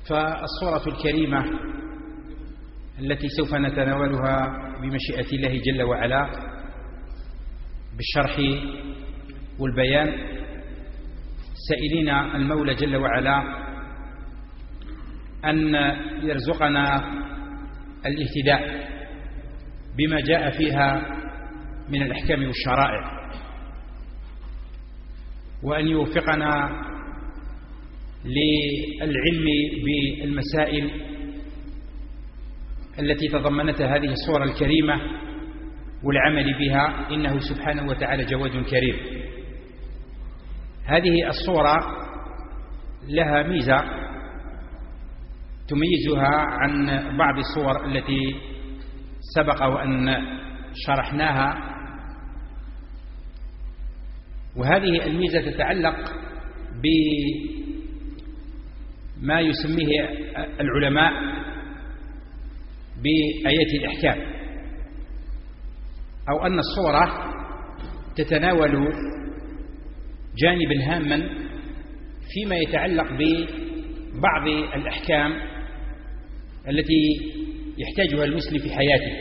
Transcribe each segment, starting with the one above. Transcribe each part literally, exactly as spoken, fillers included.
فالصورة الكريمة التي سوف نتناولها بمشيئة الله جل وعلا بالشرح والبيان، سائلين المولى جل وعلا أن يرزقنا الاهتداء بما جاء فيها من الأحكام والشرائع، وأن يوفقنا للعلم بالمسائل التي تضمنتها هذه الصورة الكريمة والعمل بها، إنه سبحانه وتعالى جواد كريم. هذه الصورة لها ميزة تميزها عن بعض الصور التي سبق وأن شرحناها، وهذه الميزة تتعلق بما يسميه العلماء بآيات الإحكام، أو أن الصورة تتناول جانبا هاما فيما يتعلق ببعض الأحكام التي يحتاجها المسلم في حياته،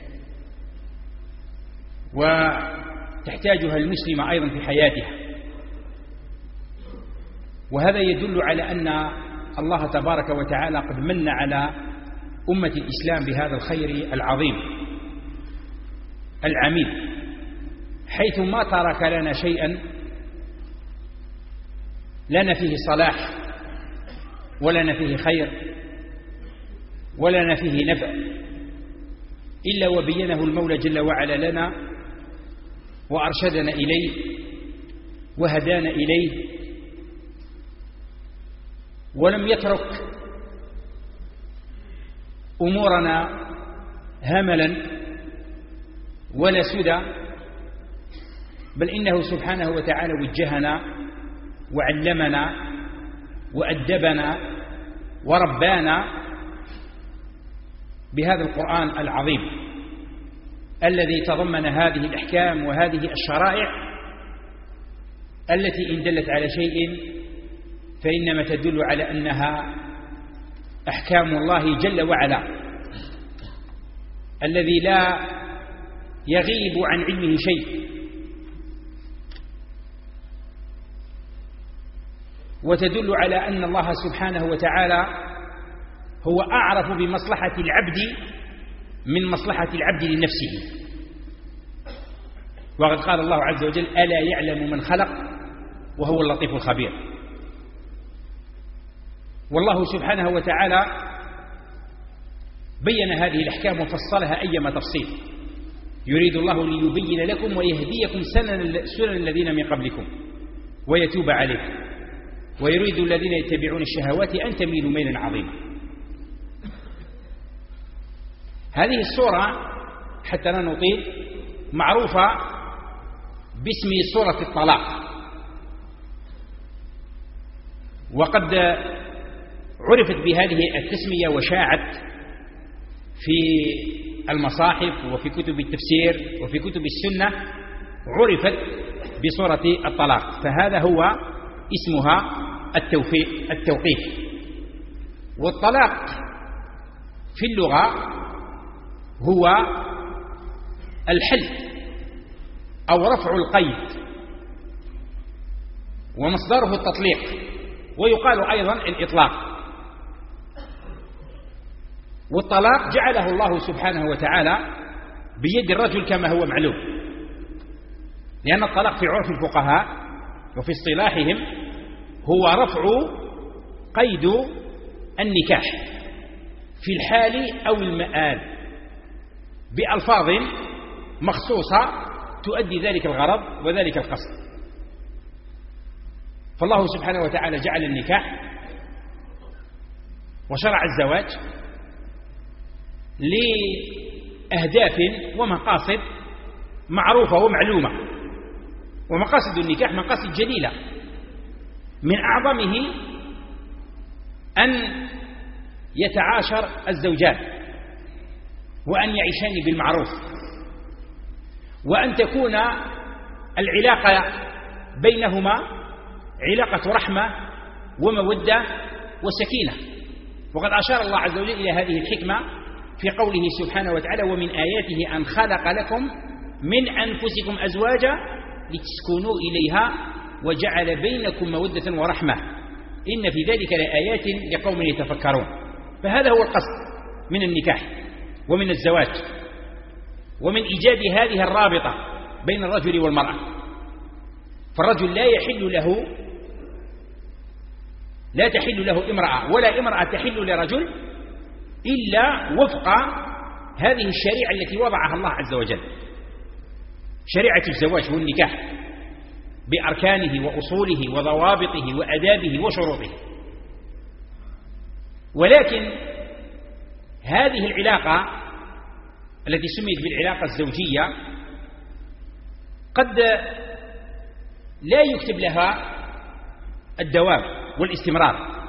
وتحتاجها المسلم أيضا في حياته. وهذا يدل على أن الله تبارك وتعالى قد من على أمة الإسلام بهذا الخير العظيم العميد، حيث ما ترك لنا شيئا لنا فيه صلاح ولنا فيه خير ولنا فيه نفع إلا وبينه المولى جل وعلا لنا وأرشدنا إليه وهدانا إليه، ولم يترك أمورنا هملا ولا سدى، بل إنه سبحانه وتعالى وجهنا وعلمنا وأدبنا وربانا بهذا القرآن العظيم الذي تضمن هذه الأحكام وهذه الشرائع التي إن دلت على شيء فإنما تدل على أنها أحكام الله جل وعلا الذي لا يغيب عن علمه شيء، وتدل على أن الله سبحانه وتعالى هو أعرف بمصلحة العبد من مصلحة العبد لنفسه. وقد قال الله عز وجل: ألا يعلم من خلق وهو اللطيف الخبير. والله سبحانه وتعالى بين هذه الأحكام وفصلها أيما تفصيل، يريد الله ليبين لكم ويهديكم سنن الذين من قبلكم ويتوب عليكم، ويريد الذين يتبعون الشهوات أن تميلوا ميلا عظيما. هذه السورة حتى لا نطيل معروفة باسم سورة الطلاق، وقد عرفت بهذه التسمية وشاعت في المصاحف وفي كتب التفسير وفي كتب السنة، عرفت بسورة الطلاق، فهذا هو اسمها التوقيف. والطلاق في اللغة هو الحل أو رفع القيد، ومصدره التطليق، ويقال أيضا الإطلاق. والطلاق جعله الله سبحانه وتعالى بيد الرجل كما هو معلوم، لأن الطلاق في عرف الفقهاء وفي اصطلاحهم هو رفع قيد النكاح في الحال أو المآل بألفاظ مخصوصة تؤدي ذلك الغرض وذلك القصد. فالله سبحانه وتعالى جعل النكاح وشرع الزواج لأهداف ومقاصد معروفة ومعلومة، ومقاصد النكاح مقاصد جليلة، من أعظمه أن يتعاشر الزوجان وأن يعيشان بالمعروف، وأن تكون العلاقة بينهما علاقة رحمة ومودة وسكينة، وقد أشار الله عز وجل إلى هذه الحكمة في قوله سبحانه وتعالى: ومن آياته أن خلق لكم من أنفسكم أزواجا لتسكنوا إليها وجعل بينكم مودة ورحمة إن في ذلك لآيات لقوم يتفكرون. فهذا هو القصد من النكاح ومن الزواج ومن إيجاد هذه الرابطة بين الرجل والمرأة. فالرجل لا يحل له لا تحل له امرأة ولا امرأة تحل لرجل إلا وفق هذه الشريعة التي وضعها الله عز وجل، شريعة الزواج والنكاح بأركانه وأصوله وضوابطه وأدابه وشروطه. ولكن هذه العلاقة التي سميت بالعلاقة الزوجية قد لا يكتب لها الدوام والاستمرار،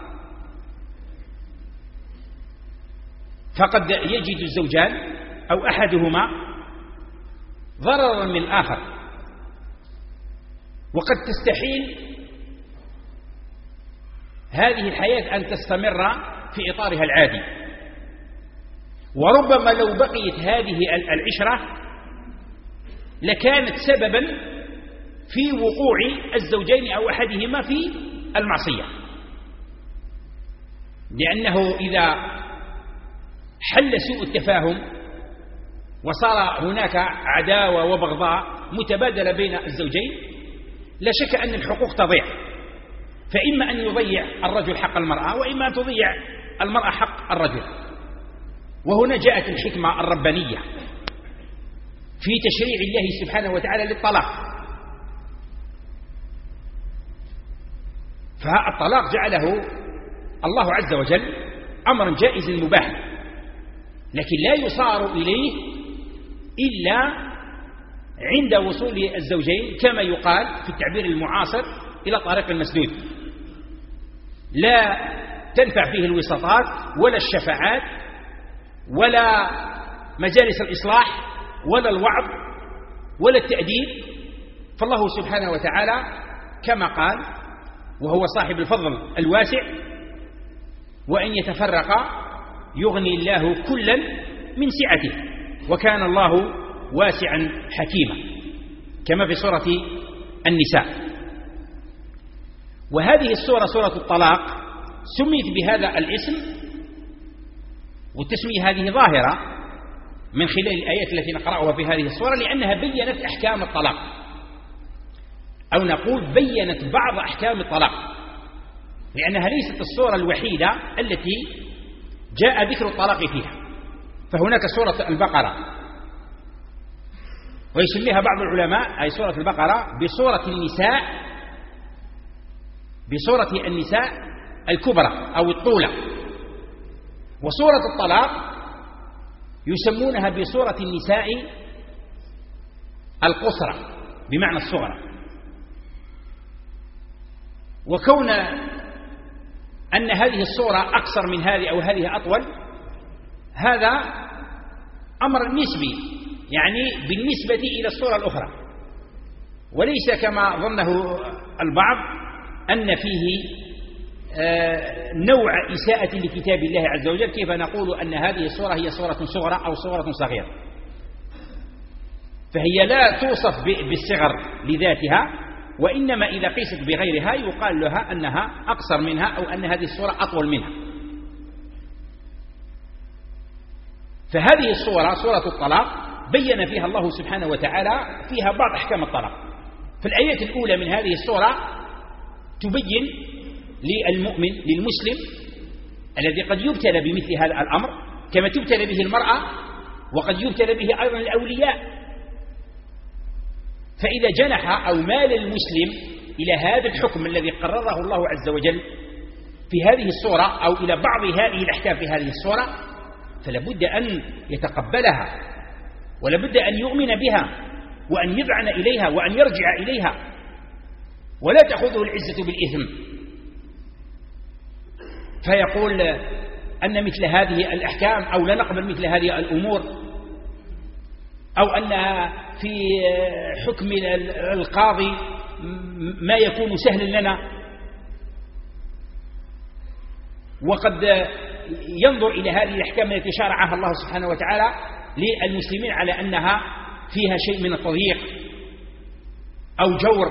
فقد يجد الزوجان أو أحدهما ضررا من الآخر، وقد تستحيل هذه الحياة أن تستمر في إطارها العادي. وربما لو بقيت هذه العشرة لكانت سببا في وقوع الزوجين أو أحدهما في المعصية، لأنه إذا حل سوء التفاهم وصار هناك عداوة وبغضاء متبادلة بين الزوجين لا شك أن الحقوق تضيع، فإما أن يضيع الرجل حق المرأة وإما أن تضيع المرأة حق الرجل. وهنا جاءت الحكمة الربانية في تشريع الله سبحانه وتعالى للطلاق. فالطلاق جعله الله عز وجل أمرا جائزا مباحا، لكن لا يصار إليه إلا عند وصول الزوجين كما يقال في التعبير المعاصر إلى طريق المسدود، لا تنفع فيه الوساطات ولا الشفاعات ولا مجالس الإصلاح ولا الوعظ ولا التأديب. فالله سبحانه وتعالى كما قال وهو صاحب الفضل الواسع: وإن يتفرقا يغني الله كلا من سعته وكان الله واسعا حكيما، كما في سورة النساء. وهذه السورة سورة الطلاق سميت بهذا الاسم، والتسمية هذه ظاهرة من خلال الآيات التي نقرأها في هذه السورة، لأنها بيّنت أحكام الطلاق، أو نقول بيّنت بعض أحكام الطلاق، لأنها ليست السورة الوحيدة التي جاء ذكر الطلاق فيها. فهناك سورة البقرة، ويسميها بعض العلماء أي سورة البقرة بسورة النساء، بسورة النساء الكبرى أو الطولة. وسورة الطلاق يسمونها بسورة النساء القصرى بمعنى الصغرى. وكون أن هذه الصورة أقصر من هذه أو هذه أطول، هذا أمر نسبي، يعني بالنسبة إلى الصورة الأخرى، وليس كما ظنه البعض أن فيه نوع إساءة لكتاب الله عز وجل، كيف نقول أن هذه الصورة هي صورة صغرى أو صورة صغيرة. فهي لا توصف بالصغر لذاتها، وإنما إذا قيست بغيرها يقال لها أنها أقصر منها أو أن هذه الصورة أطول منها. فهذه الصورة سورة الطلاق بين فيها الله سبحانه وتعالى فيها بعض أحكام الطلاق. في الآيات الأولى من هذه الصورة تبين للمؤمن للمسلم الذي قد يبتلى بمثل هذا الأمر كما تبتلى به المرأة وقد يبتلى به أيضا الأولياء، فإذا جنح أو مال المسلم إلى هذا الحكم الذي قرره الله عز وجل في هذه الصورة أو إلى بعض هذه الأحكام في هذه الصورة، فلابد أن يتقبلها ولابد أن يؤمن بها وأن يذعن إليها وأن يرجع إليها، ولا تأخذه العزة بالإثم فيقول أن مثل هذه الأحكام أو لا نقبل مثل هذه الأمور، أو أنها في حكم القاضي ما يكون سهلا لنا. وقد ينظر إلى هذه الأحكام التي شرعها الله سبحانه وتعالى للمسلمين على أنها فيها شيء من التضييق أو جور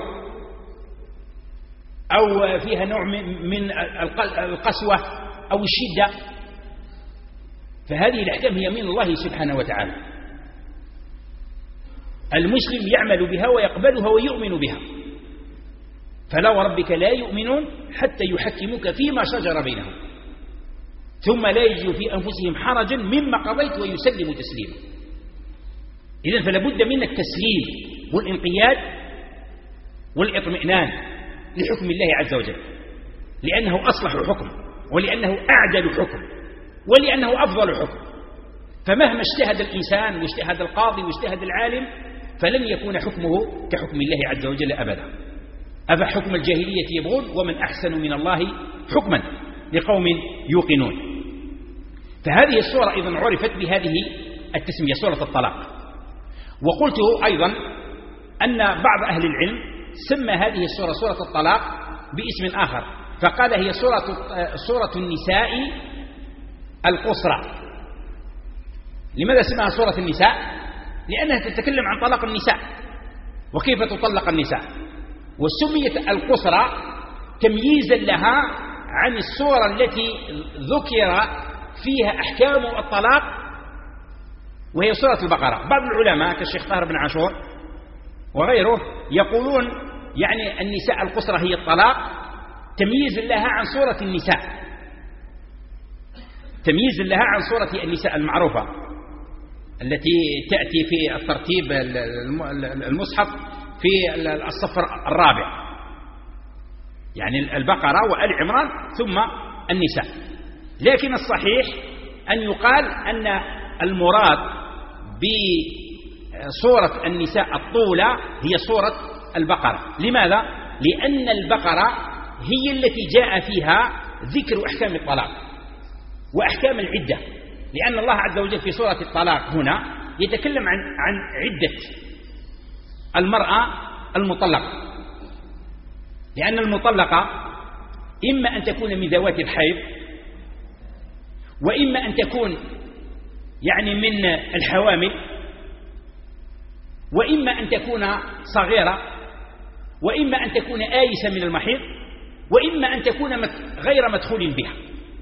أو فيها نوع من القسوة أو الشدة، فهذه الأحكام هي من الله سبحانه وتعالى. المسلم يعمل بها ويقبلها ويؤمن بها. فلا وربك لا يؤمنون حتى يحكموك فيما شجر بينهم ثم لا يجدوا في أنفسهم حرجا مما قضيت ويسلموا تسليما. إذن فلا بد من التسليم والانقياد والاطمئنان لحكم الله عز وجل، لأنه أصلح حكم ولأنه أعدل حكم ولأنه أفضل حكم. فمهما اجتهد الإنسان واجتهد القاضي واجتهد العالم فلن يكون حكمه كحكم الله عز وجل أبدا. أفحكم الجاهلية يبغون ومن أحسن من الله حكما لقوم يوقنون. فهذه السورة أيضا عرفت بهذه التسمية، سورة الطلاق. وقلت أيضا أن بعض أهل العلم سمى هذه السورة سورة الطلاق باسم آخر، فقال هي سورة, سورة النساء القصرى. لماذا سماها سورة النساء؟ لأنها تتكلم عن طلاق النساء وكيف تطلق النساء. وسميت القصرى تمييزا لها عن السورة التي ذكر فيها أحكام الطلاق وهي سورة البقرة. بعض العلماء كالشيخ طاهر بن عاشور وغيره يقولون يعني النساء القصرى هي الطلاق تمييزا لها عن سورة النساء، تمييزا لها عن سورة النساء المعروفة التي تأتي في الترتيب المصحف في الصف الرابع، يعني البقرة وآل عمران ثم النساء. لكن الصحيح أن يقال أن المراد بسورة النساء الطولة هي سورة البقرة. لماذا؟ لأن البقرة هي التي جاء فيها ذكر أحكام الطلاق وأحكام العدة، لأن الله عز وجل في سورة الطلاق هنا يتكلم عن عن عدة المرأة المطلقة، لأن المطلقة إما أن تكون من ذوات الحيض وإما أن تكون يعني من الحوامل وإما أن تكون صغيرة وإما أن تكون آيسة من المحيض وإما أن تكون غير مدخول بها.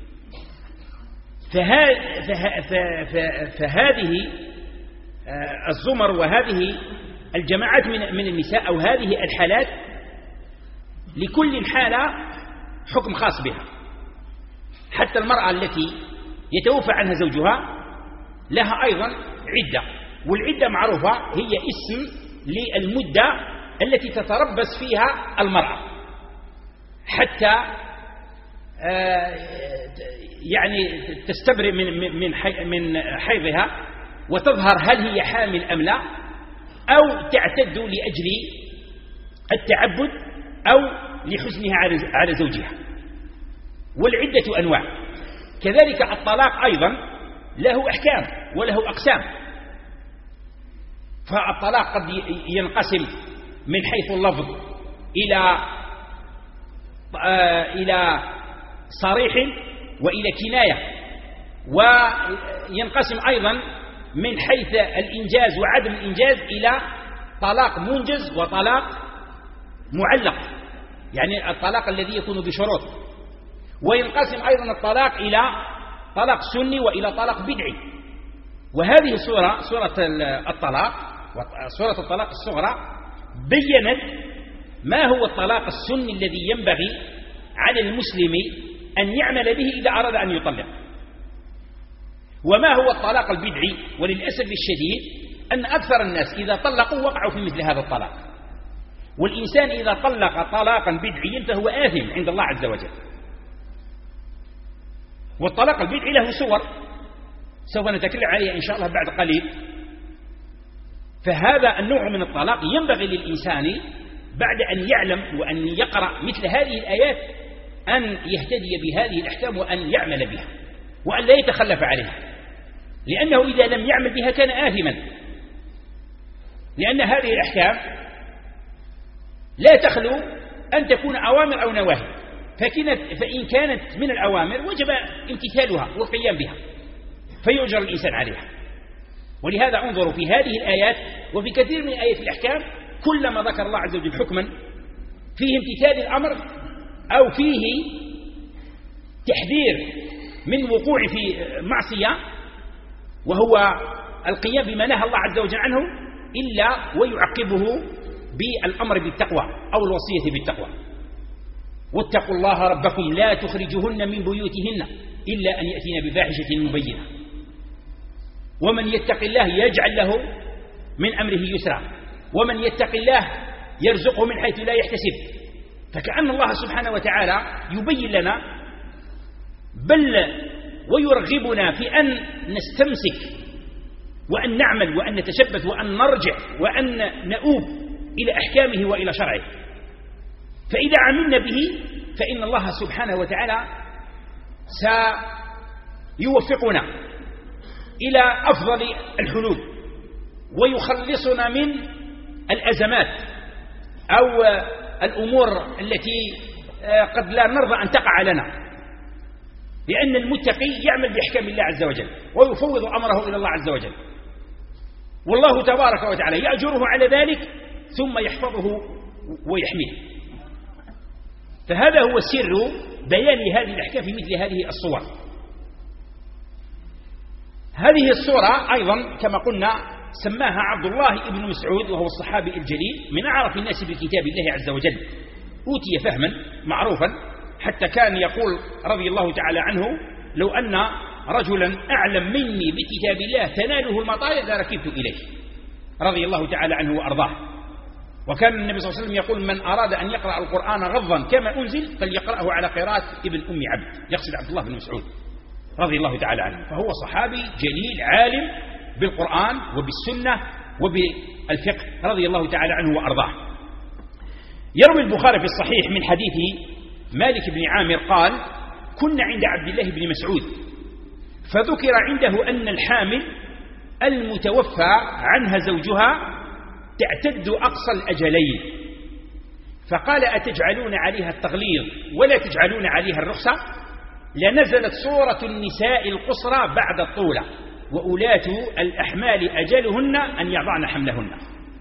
فهذه الزمر وهذه الجماعات من النساء أو هذه الحالات لكل حالة حكم خاص بها. حتى المرأة التي يتوفى عنها زوجها لها أيضا عدة، والعدة معروفة هي اسم للمدة التي تتربص فيها المرأة حتى يعني تستبرئ من من حيضها وتظهر هل هي حامل أم لا، أو تعتد لأجل التعبد أو لحزنها على زوجها. والعدة أنواع. كذلك الطلاق أيضا له أحكام وله أقسام. فالطلاق قد ينقسم من حيث اللفظ إلى إلى صريح وإلى كناية، وينقسم أيضا من حيث الإنجاز وعدم الإنجاز إلى طلاق منجز وطلاق معلق، يعني الطلاق الذي يكون بشروط. وينقسم أيضا الطلاق إلى طلاق سني وإلى طلاق بدعي. وهذه السورة سورة الطلاق سورة الطلاق الصغرى بيّنت ما هو الطلاق السني الذي ينبغي على المسلم أن يعمل به إذا أراد أن يطلق، وما هو الطلاق البدعي. وللأسف الشديد أن أكثر الناس إذا طلقوا وقعوا في مثل هذا الطلاق. والإنسان إذا طلق طلاقا بدعيا فهو آثم عند الله عز وجل. والطلاق البدعي له صور سوف نتكلم عليها إن شاء الله بعد قليل. فهذا النوع من الطلاق ينبغي للإنسان بعد أن يعلم وأن يقرأ مثل هذه الآيات أن يهتدي بهذه الأحكام وأن يعمل بها وأن لا يتخلف عليها، لأنه إذا لم يعمل بها كان آثما. لأن هذه الأحكام لا تخلو أن تكون أوامر أو نواهي. فإن كانت من الأوامر وجب امتثالها والقيام بها فيؤجر الإنسان عليها. ولهذا انظروا في هذه الآيات وفي كثير من آيات الأحكام كلما ذكر الله عز وجل حكما فيه امتثال الأمر أو فيه تحذير من وقوع في معصية وهو القيام بما نهى الله عز وجل عنه إلا ويعقبه بالأمر بالتقوى أو الوصية بالتقوى. واتقوا الله ربكم لا تخرجهن من بيوتهن إلا أن يأتين بفاحشة مبينة ومن يتق الله يجعل له من أمره يسرا ومن يتق الله يرزقه من حيث لا يحتسب. فكأن الله سبحانه وتعالى يبين لنا بل ويرغبنا في أن نستمسك وأن نعمل وأن نتشبث وأن نرجع وأن نؤوب إلى أحكامه وإلى شرعه. فإذا عملنا به فإن الله سبحانه وتعالى سيوفقنا إلى أفضل الحلول ويخلصنا من الأزمات أو الأمور التي قد لا نرضى أن تقع لنا، لأن المتقي يعمل بأحكام الله عز وجل ويفوض أمره إلى الله عز وجل، والله تبارك وتعالى يأجره على ذلك ثم يحفظه ويحميه. فهذا هو سر بيان هذه الأحكام في مثل هذه الصور. هذه الصورة أيضا كما قلنا سماها عبد الله بن مسعود وهو الصحابي الجليل من أعرف الناس بكتاب الله عز وجل، أوتي فهما معروفا حتى كان يقول رضي الله تعالى عنه لو أن رجلا أعلم مني بكتاب الله تناله المطايا لركبت إليه رضي الله تعالى عنه وأرضاه. وكان النبي صلى الله عليه وسلم يقول من أراد أن يقرأ القرآن غضا كما أنزل فليقرأه على قراءة ابن أم عبد، يقصد عبد الله بن مسعود رضي الله تعالى عنه، فهو صحابي جليل عالم بالقرآن وبالسنة وبالفقه رضي الله تعالى عنه وأرضاه. يروي البخاري في الصحيح من حديث مالك بن عامر قال كنا عند عبد الله بن مسعود فذكر عنده أن الحامل المتوفى عنها زوجها تعتد أقصى الأجلين، فقال أتجعلون عليها التغليظ ولا تجعلون عليها الرخصة؟ لنزلت سورة النساء القصرى بعد الطولة وأولاة الأحمال أجلهن أن يضعن حملهن.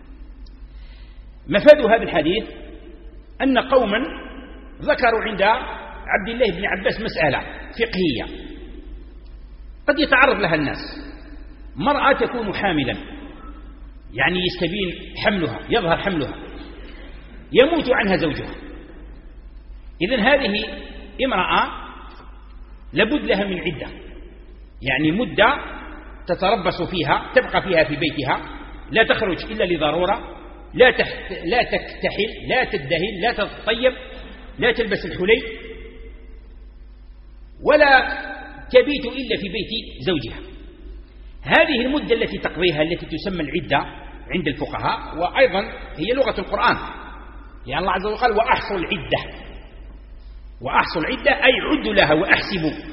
مفاد هذا الحديث أن قوما ذكروا عند عبد الله بن عباس مسألة فقهية قد يتعرض لها الناس. مرأة تكون حاملا يعني يستبين حملها يظهر حملها يموت عنها زوجها، إذن هذه امرأة لابد لها من عدة، يعني مدة تتربص فيها تبقى فيها في بيتها لا تخرج إلا لضرورة، لا, تحت لا تكتحل لا تدهن لا تتطيب لا تلبس الحلي ولا تبيت إلا في بيت زوجها. هذه المدة التي تقضيها التي تسمى العدة عند الفقهاء، وأيضا هي لغة القرآن لأن الله عز وجل قال وأحصوا العدة، وأحصوا العدة أي عدوا لها وأحسبوا.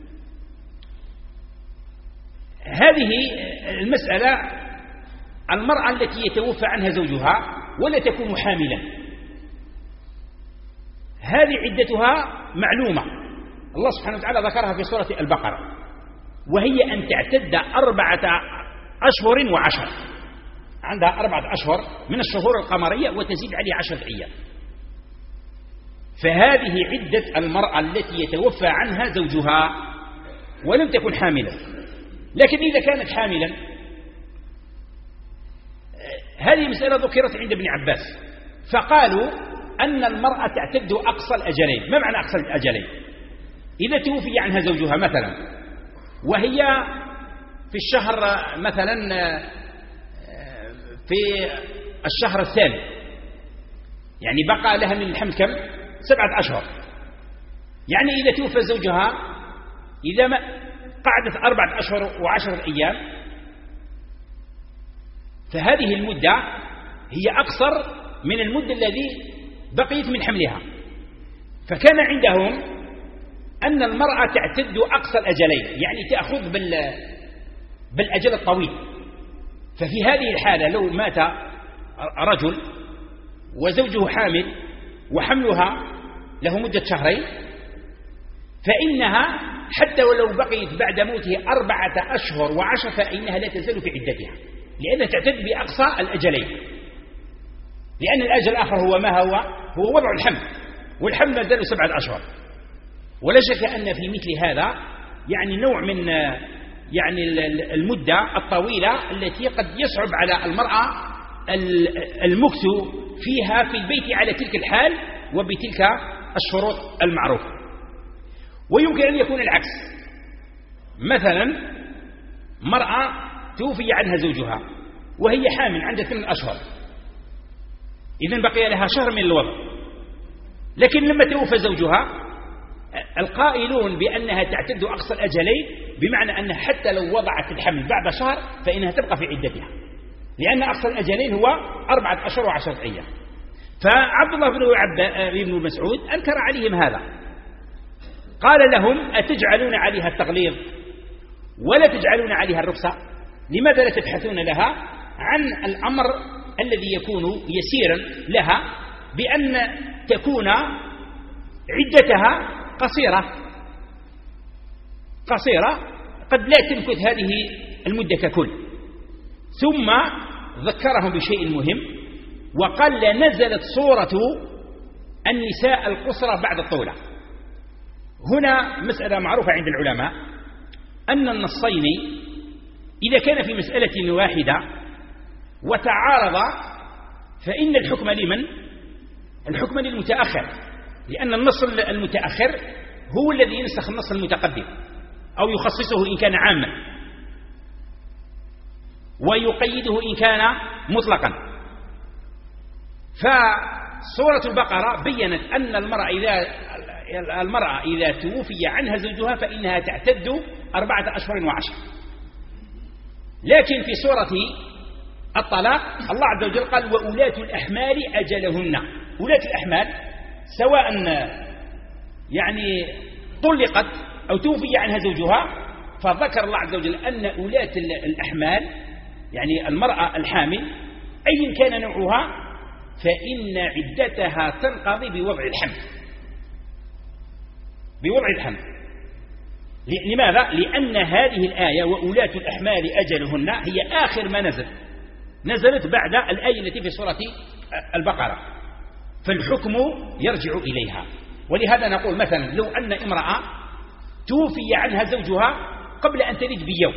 هذه المسألة المرأة التي يتوفى عنها زوجها ولا تكون حاملا هذه عدتها معلومة، الله سبحانه وتعالى ذكرها في سورة البقرة، وهي أن تعتد أربعة أشهر وعشر، عندها أربعة أشهر من الشهور القمرية وتزيد عليه عشرة أيام. فهذه عدة المرأة التي يتوفى عنها زوجها ولم تكن حاملا. لكن إذا كانت حاملا هذه مسألة ذكرت عند ابن عباس فقالوا أن المرأة تعتد أقصى الأجلين. ما معنى أقصى الأجلين؟ إذا توفي عنها زوجها مثلا وهي في الشهر مثلا في الشهر الثاني، يعني بقى لها من الحمل كم؟ سبعة أشهر، يعني إذا توفى زوجها إذا ما قعدت أربعة أشهر وعشرة أيام فهذه المدة هي أقصر من المدة الذي بقيت من حملها. فكان عندهم أن المرأة تعتد أقصى الأجلين، يعني تأخذ بالأجل الطويل. ففي هذه الحالة لو مات رجل وزوجه حامل وحملها له مدة شهرين، فإنها حتى ولو بقيت بعد موته أربعة أشهر وعشر فإنها لا تزال في عدتها، لأنها تعتد بأقصى الأجلين، لأن الأجل الآخر هو ما هو هو وضع الحمل، والحمل ما زال سبعة أشهر. ولا شك أن في مثل هذا يعني نوع من يعني المدة الطويلة التي قد يصعب على المرأة المكث فيها في البيت على تلك الحال وبتلك الشروط المعروفة. ويمكن أن يكون العكس، مثلا مرأة توفي عنها زوجها وهي حامل عندها ثمان أشهر، إذن بقي لها شهر من الوضع، لكن لما توفى زوجها القائلون بأنها تعتد أقصى الأجلين، بمعنى أنها حتى لو وضعت الحمل بعد شهر فإنها تبقى في عدتها، لأن أقصى الأجلين هو أربعة أشهر وعشرة أيام. فعبد الله بن مسعود أنكر عليهم هذا، قال لهم: أتجعلون عليها التغليظ ولا تجعلون عليها الرخصة؟ لماذا لا تبحثون لها عن الأمر الذي يكون يسيرا لها، بأن تكون عدتها قصيرة قصيرة قد لا تمكث هذه المدة ككل. ثم ذكرهم بشيء مهم، وقال: نزلت صورة النساء القصرى بعد الطولة. هنا مسألة معروفة عند العلماء أن النصين إذا كان في مسألة واحدة وتعارض فإن الحكم لمن؟ الحكم للمتأخر، لأن النص المتأخر هو الذي ينسخ النص المتقدم أو يخصصه إن كان عاما ويقيده إن كان مطلقا. فسورة البقرة بيّنت أن المرأة إذا المرأة إذا توفي عنها زوجها فإنها تعتد أربعة أشهر وعشر. لكن في سورة الطلاق الله عز وجل قال: وأولاة الأحمال أجلهن. أولاة الأحمال سواء يعني طلقت أو توفي عنها زوجها، فذكر الله عز وجل أن أولاة الأحمال يعني المرأة الحامل أي كان نوعها فإن عدتها تنقضي بوضع الحمل بوضع الحمل لماذا؟ لأن هذه الآية وأولاة الأحمال أجلهن هي آخر ما نزل نزلت بعد الآية التي في سورة البقرة، فالحكم يرجع إليها. ولهذا نقول مثلا لو أن امرأة توفي عنها زوجها قبل أن تلد بيوم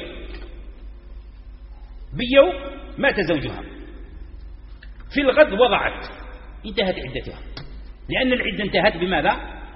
بيوم مات زوجها، في الغد وضعت، انتهت عدتها، لأن العدة انتهت بماذا؟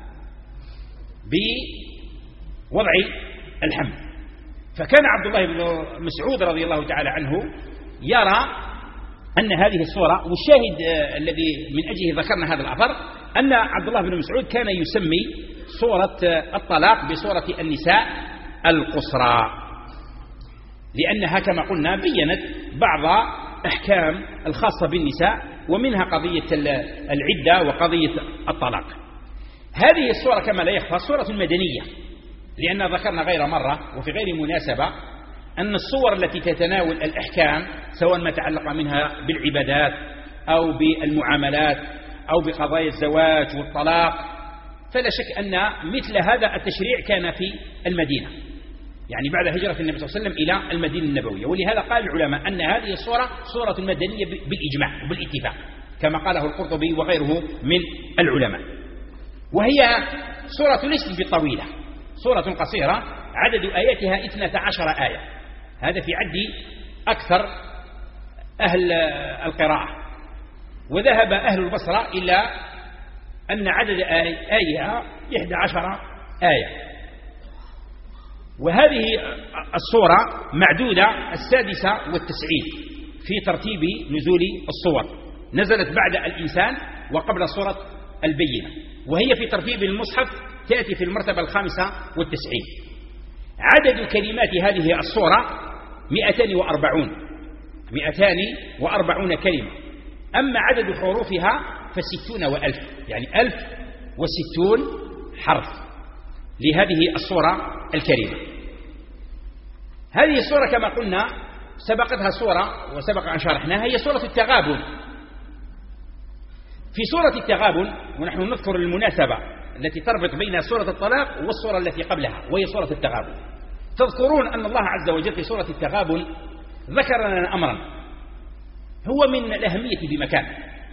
بوضع الحمل. فكان عبد الله بن مسعود رضي الله تعالى عنه يرى أن هذه الصورة، والشاهد الذي من أجله ذكرنا هذا الأثر أن عبد الله بن مسعود كان يسمي صورة الطلاق بصورة النساء القصرى، لأنها كما قلنا بيّنت بعض أحكام الخاصة بالنساء، ومنها قضية العدة وقضية الطلاق. هذه الصورة كما لا يخفى صورة مدنية، لأن ذكرنا غير مرة وفي غير مناسبة أن الصور التي تتناول الأحكام سواء ما تعلق منها بالعبادات أو بالمعاملات أو بقضايا الزواج والطلاق، فلا شك أن مثل هذا التشريع كان في المدينة، يعني بعد هجرة النبي صلى الله عليه وسلم إلى المدينة النبوية. ولهذا قال العلماء أن هذه الصورة صورة مدنية بالإجماع وبالاتفاق، كما قاله القرطبي وغيره من العلماء. وهي صورة ليست بطويلة، صورة قصيرة عدد آياتها اثنتا عشر آية، هذا في عد أكثر أهل القراءة. وذهب أهل البصرة إلى أن عدد آيها إحدى عشر آية. وهذه الصورة معدودة السادسة والتسعين في ترتيب نزول الصور، نزلت بعد الإنسان وقبل صورة البينة، وهي في ترتيب المصحف تأتي في المرتبة الخامسة والتسعين. عدد كلمات هذه الصورة مئتان وأربعون مئتان وأربعون كلمة، أما عدد حروفها فستون وألف، يعني ألف وستون حرف لهذه الصورة الكريمة. هذه الصورة كما قلنا سبقتها صورة وسبق أن شرحناها، هي صورة التغابن. في سورة التغابن، ونحن نذكر المناسبة التي تربط بين سورة الطلاق والسورة التي قبلها وهي سورة التغابن، تذكرون أن الله عز وجل في سورة التغابن ذكر لنا أمرا هو من الأهمية بمكان،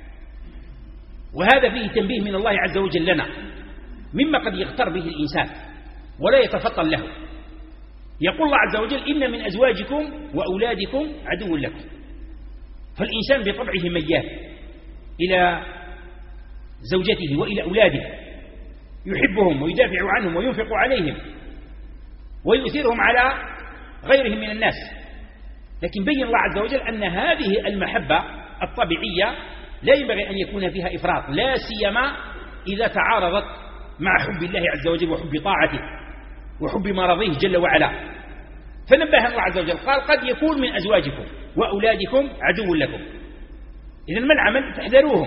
وهذا فيه تنبيه من الله عز وجل لنا مما قد يغتر به الإنسان ولا يتفطن له. يقول الله عز وجل: إن من أزواجكم وأولادكم عدو لكم. فالإنسان بطبعه ميال إلى زوجته وإلى أولاده، يحبهم ويدافع عنهم وينفق عليهم ويؤثرهم على غيرهم من الناس. لكن بين الله عز وجل أن هذه المحبة الطبيعية لا ينبغي أن يكون فيها إفراط، لا سيما إذا تعارضت مع حب الله عز وجل وحب طاعته وحب مرضيه جل وعلا. فنبه الله عز وجل قال: قد يكون من أزواجكم وأولادكم عدو لكم. إذن ما العمل؟ تحذروهم.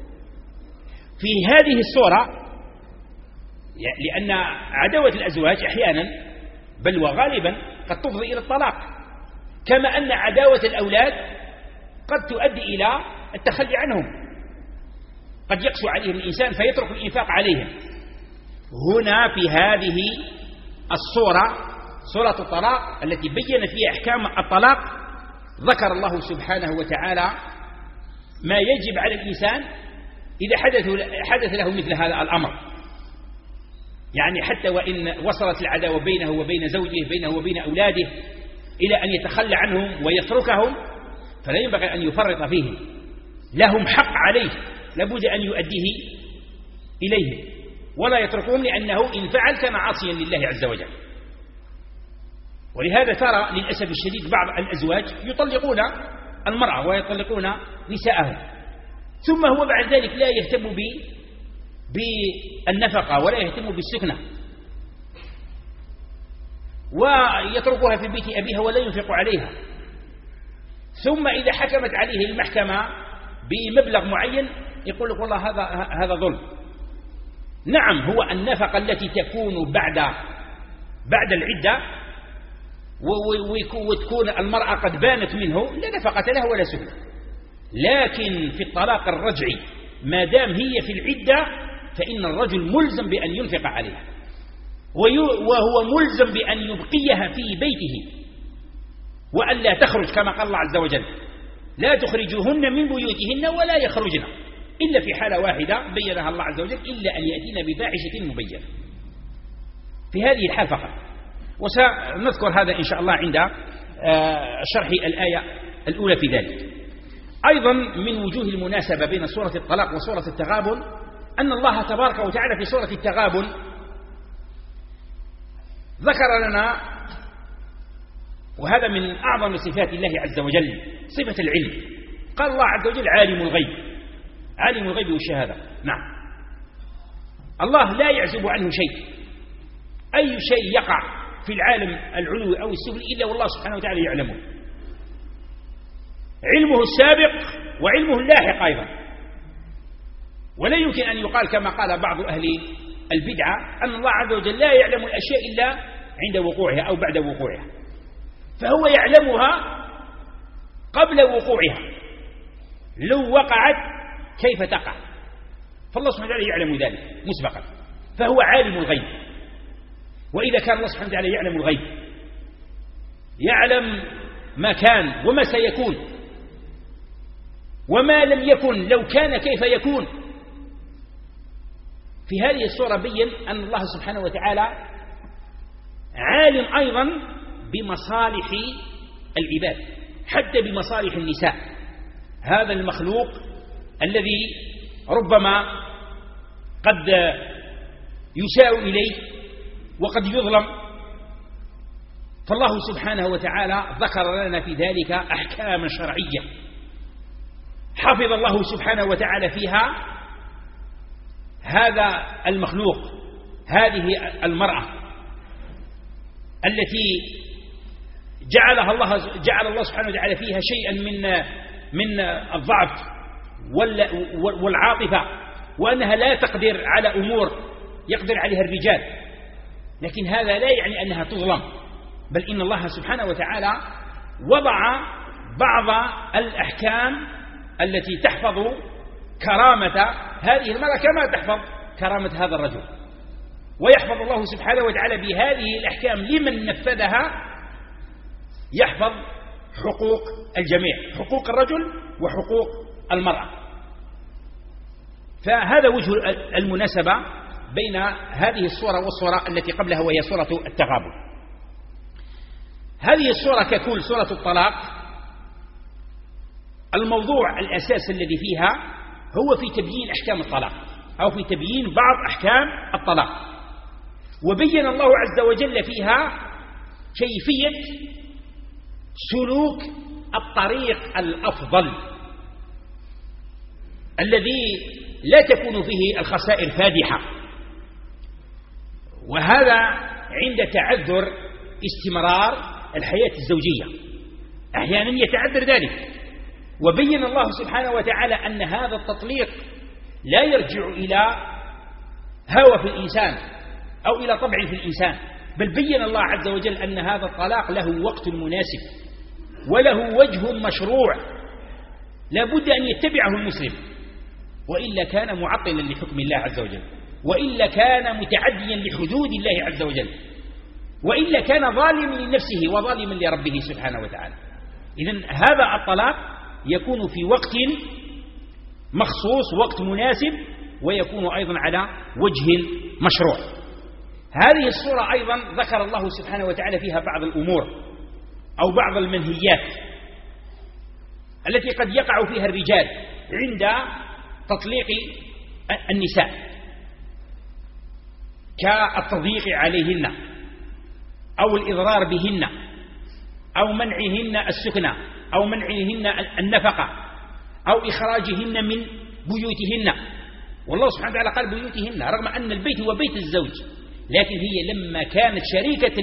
في هذه الصورة لأن عداوة الأزواج أحيانا بل وغالبا قد تفضي إلى الطلاق، كما أن عداوة الأولاد قد تؤدي إلى التخلي عنهم، قد يقسو عليهم الإنسان فيترك الإنفاق عليهم. هنا في هذه الصورة سورة الطلاق التي بيّنت فيها أحكام الطلاق ذكر الله سبحانه وتعالى ما يجب على الإنسان إذا حدث, حدث له مثل هذا الأمر، يعني حتى وإن وصلت العداوة بينه وبين زوجه بينه وبين أولاده إلى أن يتخلى عنهم ويتركهم، فلا ينبغي أن يفرط فيهم، لهم حق عليه لابد أن يؤديه إليهم ولا يتركهم، لأنه إن فعل كان عاصيا لله عز وجل. ولهذا ترى للأسف الشديد بعض الأزواج يطلقون المرأة ويطلقون نساءهم، ثم هو بعد ذلك لا يهتم بالنفقة ولا يهتم بالسكنة ويتركها في بيت أبيها ولا ينفق عليها، ثم إذا حكمت عليه المحكمة بمبلغ معين يقول لك: والله هذا هذا ظلم. نعم، هو النفقة التي تكون بعد بعد العدة وتكون المرأة قد بانت منه لا نفقة لها ولا سكنة، لكن في الطلاق الرجعي ما دام هي في العدة فإن الرجل ملزم بأن ينفق عليها، وهو ملزم بأن يبقيها في بيته وأن لا تخرج، كما قال الله عز وجل: لا تخرجوهن من بيوتهن ولا يخرجن إلا في حالة واحدة بينها الله عز وجل، إلا أن يأتين بفاحشة مبينة. في هذه الحال فقط، وسنذكر هذا إن شاء الله عند شرح الآية الأولى في ذلك. أيضا من وجوه المناسبة بين سورة الطلاق وسورة التغابن أن الله تبارك وتعالى في سورة التغابن ذكر لنا، وهذا من أعظم صفات الله عز وجل، صفة العلم. قال الله عز وجل: عالم الغيب، عالم الغيب والشهادة. نعم، الله لا يعزب عنه شيء، أي شيء يقع في العالم العلوي أو السفلي إلا والله سبحانه وتعالى يعلمه، علمه السابق وعلمه اللاحق أيضا. ولا يمكن أن يقال كما قال بعض أهل البدعة أن الله عز وجل لا يعلم الأشياء إلا عند وقوعها أو بعد وقوعها، فهو يعلمها قبل وقوعها، لو وقعت كيف تقع، فالله سبحانه وتعالى يعلم ذلك مسبقا، فهو عالم الغيب. وإذا كان الله سبحانه وتعالى يعلم الغيب، يعلم ما كان وما سيكون وما لم يكن لو كان كيف يكون. في هذه الصورة بين أن الله سبحانه وتعالى عالم أيضا بمصالح العباد، حتى بمصالح النساء، هذا المخلوق الذي ربما قد يساء إليه وقد يظلم، فالله سبحانه وتعالى ذكر لنا في ذلك أحكاما شرعية حفظ الله سبحانه وتعالى فيها هذا المخلوق، هذه المرأة التي جعلها الله جعل الله سبحانه وتعالى فيها شيئا من من الضعف والعاطفة، وأنها لا تقدر على أمور يقدر عليها الرجال، لكن هذا لا يعني أنها تظلم، بل إن الله سبحانه وتعالى وضع بعض الأحكام التي تحفظ كرامة هذه المرأة كما تحفظ كرامة هذا الرجل. ويحفظ الله سبحانه وتعالى بهذه الأحكام لمن نفذها، يحفظ حقوق الجميع، حقوق الرجل وحقوق المرأة. فهذا وجه المناسبة بين هذه الصورة والصورة التي قبلها، وهي صورة التغابن. هذه الصورة ككل صورة الطلاق، الموضوع الأساس الذي فيها هو في تبيين أحكام الطلاق، أو في تبيين بعض أحكام الطلاق. وبين الله عز وجل فيها كيفية سلوك الطريق الأفضل الذي لا تكون فيه الخسائر فادحة، وهذا عند تعذر استمرار الحياة الزوجية، أحيانا يتعذر ذلك. وبين الله سبحانه وتعالى أن هذا التطليق لا يرجع إلى هوى في الإنسان أو إلى طبع في الإنسان، بل بين الله عز وجل أن هذا الطلاق له وقت مناسب وله وجه مشروع لا بد أن يتبعه المسلم، وإلا كان معطلا لحكم الله عز وجل، وإلا كان متعديا لحدود الله عز وجل، وإلا كان ظالما لنفسه وظالما لربه سبحانه وتعالى. إذن هذا الطلاق يكون في وقت مخصوص، وقت مناسب، ويكون أيضا على وجه مشروع. هذه الصورة أيضا ذكر الله سبحانه وتعالى فيها بعض الأمور أو بعض المنهيات التي قد يقع فيها الرجال عند تطليق النساء، كالتضييق عليهن أو الإضرار بهن أو منعهن السكنى أو منعهن النفقة أو إخراجهن من بيوتهن. والله سبحانه وتعالى قال بيوتهن رغم أن البيت هو بيت الزوج، لكن هي لما كانت شريكة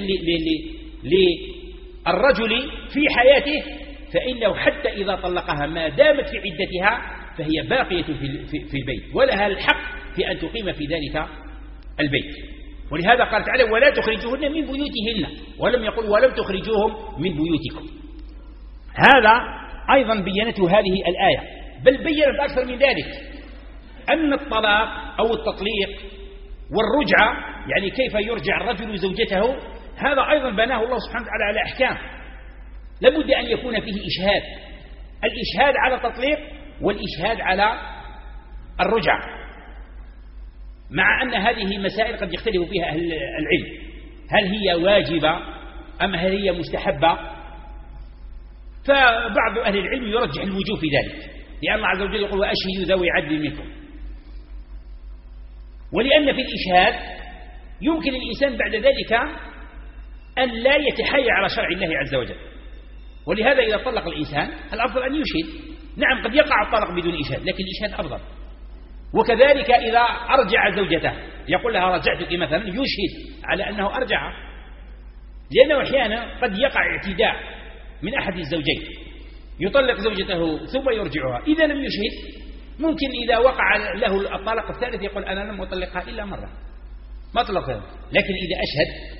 للرجل في حياته فإنه حتى إذا طلقها ما دامت في عدتها فهي باقية في البيت، ولها الحق في أن تقيم في ذلك البيت. ولهذا قال تعالى ولا تخرجوهن من بيوتهن، ولم يقل ولم تخرجوهم من بيوتكم. هذا أيضا بينته هذه الآية، بل بينت أكثر من ذلك أن الطلاق أو التطليق والرجعة، يعني كيف يرجع الرجل زوجته، هذا أيضا بناه الله سبحانه وتعالى على أحكام لابد أن يكون فيه إشهاد، الإشهاد على التطليق والإشهاد على الرجعة، مع أن هذه مسائل قد يختلف فيها أهل العلم، هل هي واجبة أم هل هي مستحبة؟ فبعض أهل العلم يرجح الوجوب في ذلك، لأن الله عز وجل يقول وأشهدوا ذوي عدل منكم، ولأن في الإشهاد يمكن الإنسان بعد ذلك أن لا يتحايل على شرع الله عز وجل. ولهذا إذا طلق الإنسان الأفضل أن يشهد. نعم قد يقع الطلاق بدون إشهاد، لكن الإشهاد أفضل. وكذلك إذا أرجع زوجته يقول لها رجعتك مثلا، يشهد على أنه أرجعها، لأنه أحيانا قد يقع اعتداء من أحد الزوجين، يطلق زوجته ثم يرجعها. إذا لم يشهد ممكن إذا وقع له الطلاق الثالث يقول أنا لم أطلقها إلا مرة ما طلقها، لكن إذا أشهد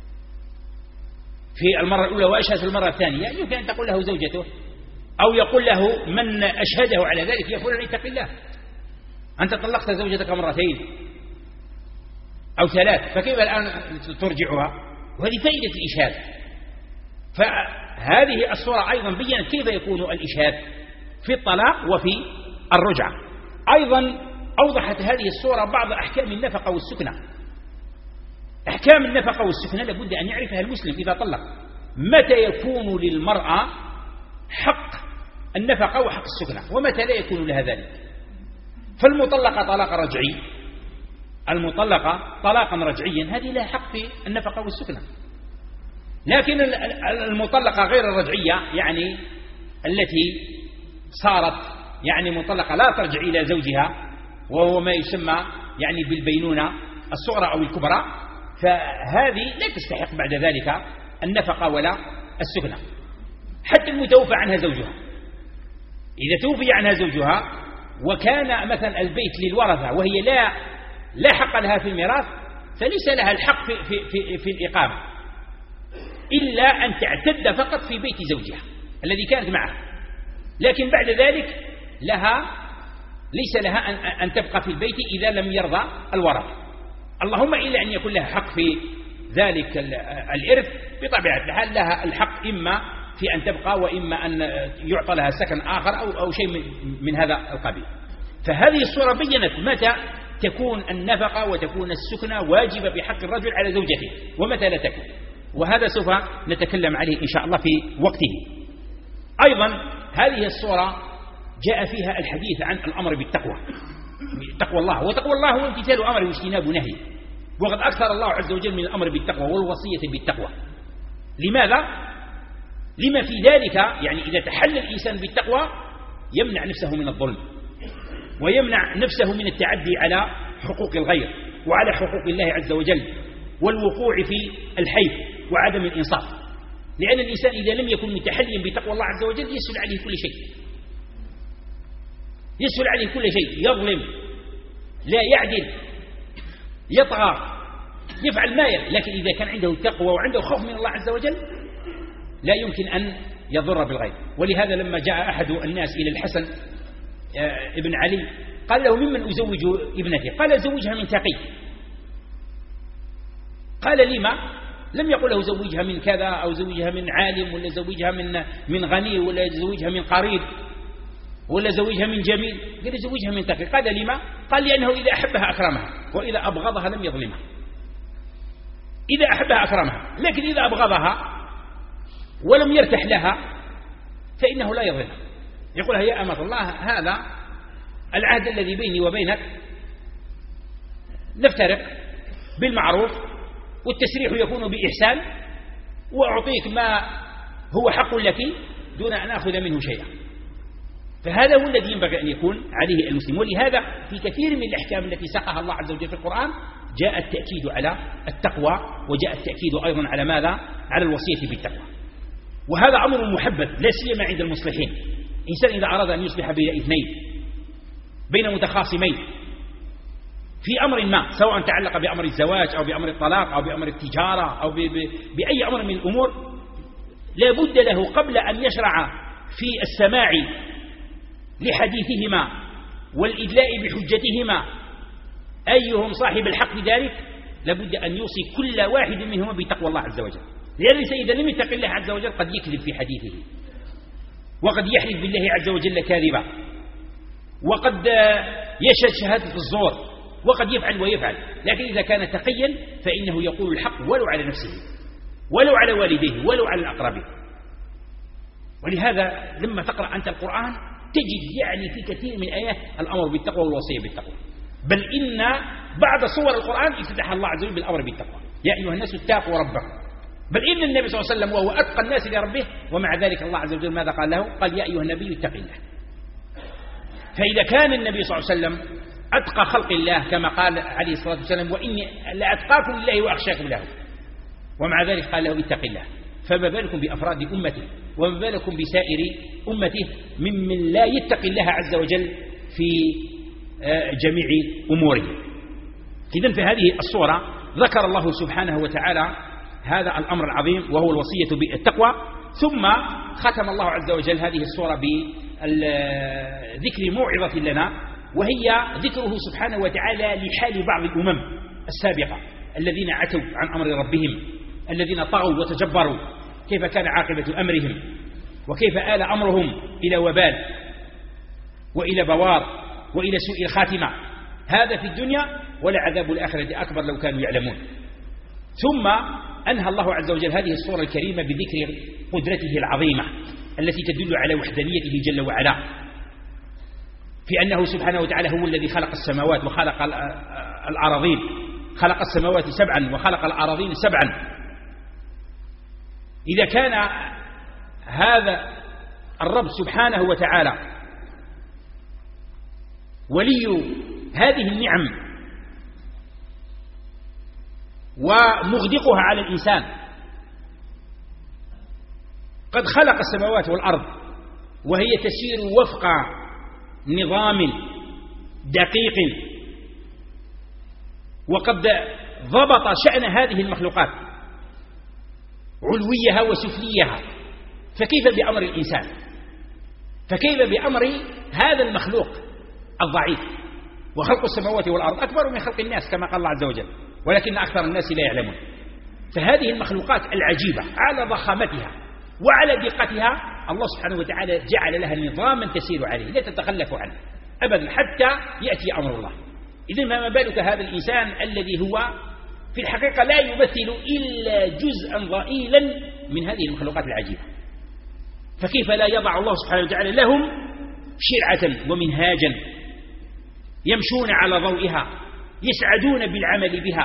في المرة الأولى وأشهد في المرة الثانية يمكن أن تقول له زوجته أو يقول له من أشهده على ذلك يا فلان اتق الله، أنت طلقت زوجتك مرتين أو ثلاث فكيف الآن ترجعها؟ وهذه فائدة الإشهاد. فهذه الصورة أيضا بيّنت كيف يكون الإشهاد في الطلاق وفي الرجعة. أيضا أوضحت هذه الصورة بعض أحكام النفقة والسكنة. أحكام النفقة والسكنة لابد أن يعرفها المسلم إذا طلق، متى يكون للمرأة حق النفقة وحق السكنة ومتى لا يكون لها ذلك. فالمطلقة طلاق رجعي، المطلقة طلاقا رجعيا هذه لها حق في النفقة والسكنة، لكن المطلقة غير الرجعية يعني التي صارت يعني مطلقة لا ترجع إلى زوجها وهو ما يسمى يعني بالبينونة الصغرى أو الكبرى، فهذه لا تستحق بعد ذلك النفقة ولا السكنة. حتى المتوفى عنها زوجها، إذا توفي عنها زوجها وكان مثلا البيت للورثة وهي لا لا حق لها في الميراث فليس لها الحق في, في, في, في الإقامة إلا أن تعتد فقط في بيت زوجها الذي كانت معه، لكن بعد ذلك لها ليس لها أن تبقى في البيت إذا لم يرضى الورث، اللهم إلا أن يكون لها حق في ذلك الإرث. بطبيعة الحال لها الحق إما في أن تبقى وإما أن يعطى لها سكن آخر أو, أو شيء من هذا القبيل. فهذه الصورة بيّنت متى تكون النفقة وتكون السكنة واجبة بحق الرجل على زوجته ومتى لا تكون، وهذا سوف نتكلم عليه إن شاء الله في وقته. أيضا هذه الصورة جاء فيها الحديث عن الأمر بالتقوى، تقوى الله، وتقوى الله هو امتثال أمره واجتناب نهيه، وقد أكثر الله عز وجل من الأمر بالتقوى والوصية بالتقوى. لماذا؟ لما في ذلك، يعني إذا تحل الإنسان بالتقوى يمنع نفسه من الظلم، ويمنع نفسه من التعدي على حقوق الغير وعلى حقوق الله عز وجل والوقوع في الحيف وعدم الإنصاف. لأن الإنسان إذا لم يكن متحليا بتقوى الله عز وجل يسهل عليه كل شيء، يسهل عليه كل شيء، يظلم، لا يعدل، يطغى، يفعل ما يفعل. لكن إذا كان عنده تقوى وعنده خوف من الله عز وجل لا يمكن أن يضر بالغير. ولهذا لما جاء أحد الناس إلى الحسن ابن علي قال له: ممن أزوج ابنتي؟ قال: زوجها من تقي. قال: لما؟ لم يقل له زوجها من كذا أو زوجها من عالم ولا زوجها من من غني ولا زوجها من قريب ولا زوجها من جميل، قال: زوجها من تقي. قال: لما؟ قال: لأنه إذا أحبها أكرمها وإذا أبغضها لم يظلمها. إذا أحبها أكرمها، لكن إذا أبغضها ولم يرتاح لها فإنه لا يظلمها، يقولها: يا أمة الله، هذا العهد الذي بيني وبينك، نفترق بالمعروف والتسريح يكون بإحسان، وأعطيك ما هو حق لك دون أن أخذ منه شيئا. فهذا هو الذي ينبغي أن يكون عليه المسلم. ولهذا في كثير من الأحكام التي ساقها الله عز وجل في القرآن جاء التأكيد على التقوى، وجاء التأكيد أيضا على ماذا؟ على الوصية بالتقوى. وهذا أمر محبب لا سيما عند المصلحين. إنسان إذا أراد أن يصلح بين اثنين، بين متخاصمين في أمر ما، سواء تعلق بأمر الزواج أو بأمر الطلاق أو بأمر التجارة أو بأي أمر من الأمور، لا بد له قبل أن يشرع في السماع لحديثهما والإدلاء بحجتهما أيهم صاحب الحق في ذلك، لابد أن يوصي كل واحد منهما بتقوى الله عز وجل. لأن إذا لم يتق الله عز وجل قد يكذب في حديثه، وقد يحلف بالله عز وجل كاذبا، وقد يشهد شهادة الزور، وقد يفعل ويفعل. لكن إذا كان تقيا فإنه يقول الحق ولو على نفسه ولو على والديه ولو على الأقربين. ولهذا لما تقرأ أنت القرآن تجد يعني في كثير من آيات الأمر بالتقوى والوصية بالتقوى، بل إن بعد صور القرآن افتتح الله عز وجل بالأمر بالتقوى: يا أيها الناس اتقوا ربكم. بل إن النبي صلى الله عليه وسلم وهو أتقى الناس لربه، ومع ذلك الله عز وجل ماذا قال له؟ قال: يا أيها النبي اتق الله. فإذا كان النبي صلى الله عليه وسلم أتقى خلق الله كما قال عليه الصلاة والسلام: وإني لأتقاكم لله وأخشاكم له، ومع ذلك قال له: اتق الله، فما بالكم بأفراد أمته وما بالكم بسائر أمته ممن لا يتقي الله عز وجل في جميع أموره. إذن في هذه الصورة ذكر الله سبحانه وتعالى هذا الأمر العظيم وهو الوصية بالتقوى، ثم ختم الله عز وجل هذه الصورة بذكر موعظة لنا، وهي ذكره سبحانه وتعالى لحال بعض الأمم السابقة الذين عتوا عن أمر ربهم، الذين طغوا وتجبروا، كيف كان عاقبة أمرهم وكيف آل أمرهم إلى وبال وإلى بوار وإلى سوء الخاتمة، هذا في الدنيا، ولعذاب الآخرة أكبر لو كانوا يعلمون. ثم أنهى الله عز وجل هذه الصورة الكريمة بذكر قدرته العظيمة التي تدل على وحدانيته جل وعلا، في أنه سبحانه وتعالى هو الذي خلق السماوات وخلق الأراضين، خلق السماوات سبعا وخلق الأراضين سبعا. إذا كان هذا الرب سبحانه وتعالى ولي هذه النعم ومغدقها على الإنسان، قد خلق السماوات والأرض وهي تسير وفق نظام دقيق، وقد ضبط شأن هذه المخلوقات علويها وسفليها، فكيف بأمر الإنسان؟ فكيف بأمر هذا المخلوق الضعيف، وخلق السماوات والأرض أكبر من خلق الناس كما قال الله عز وجل، ولكن أكثر الناس لا يعلمون. فهذه المخلوقات العجيبة على ضخامتها وعلى دقتها الله سبحانه وتعالى جعل لها نظاما تسير عليه لا تتخلف عنه أبدا حتى يأتي أمر الله. إذن فما بالك هذا الإنسان الذي هو في الحقيقة لا يمثل إلا جزءا ضئيلا من هذه المخلوقات العجيبة، فكيف لا يضع الله سبحانه وتعالى لهم شرعة ومنهاجا يمشون على ضوئها يسعدون بالعمل بها.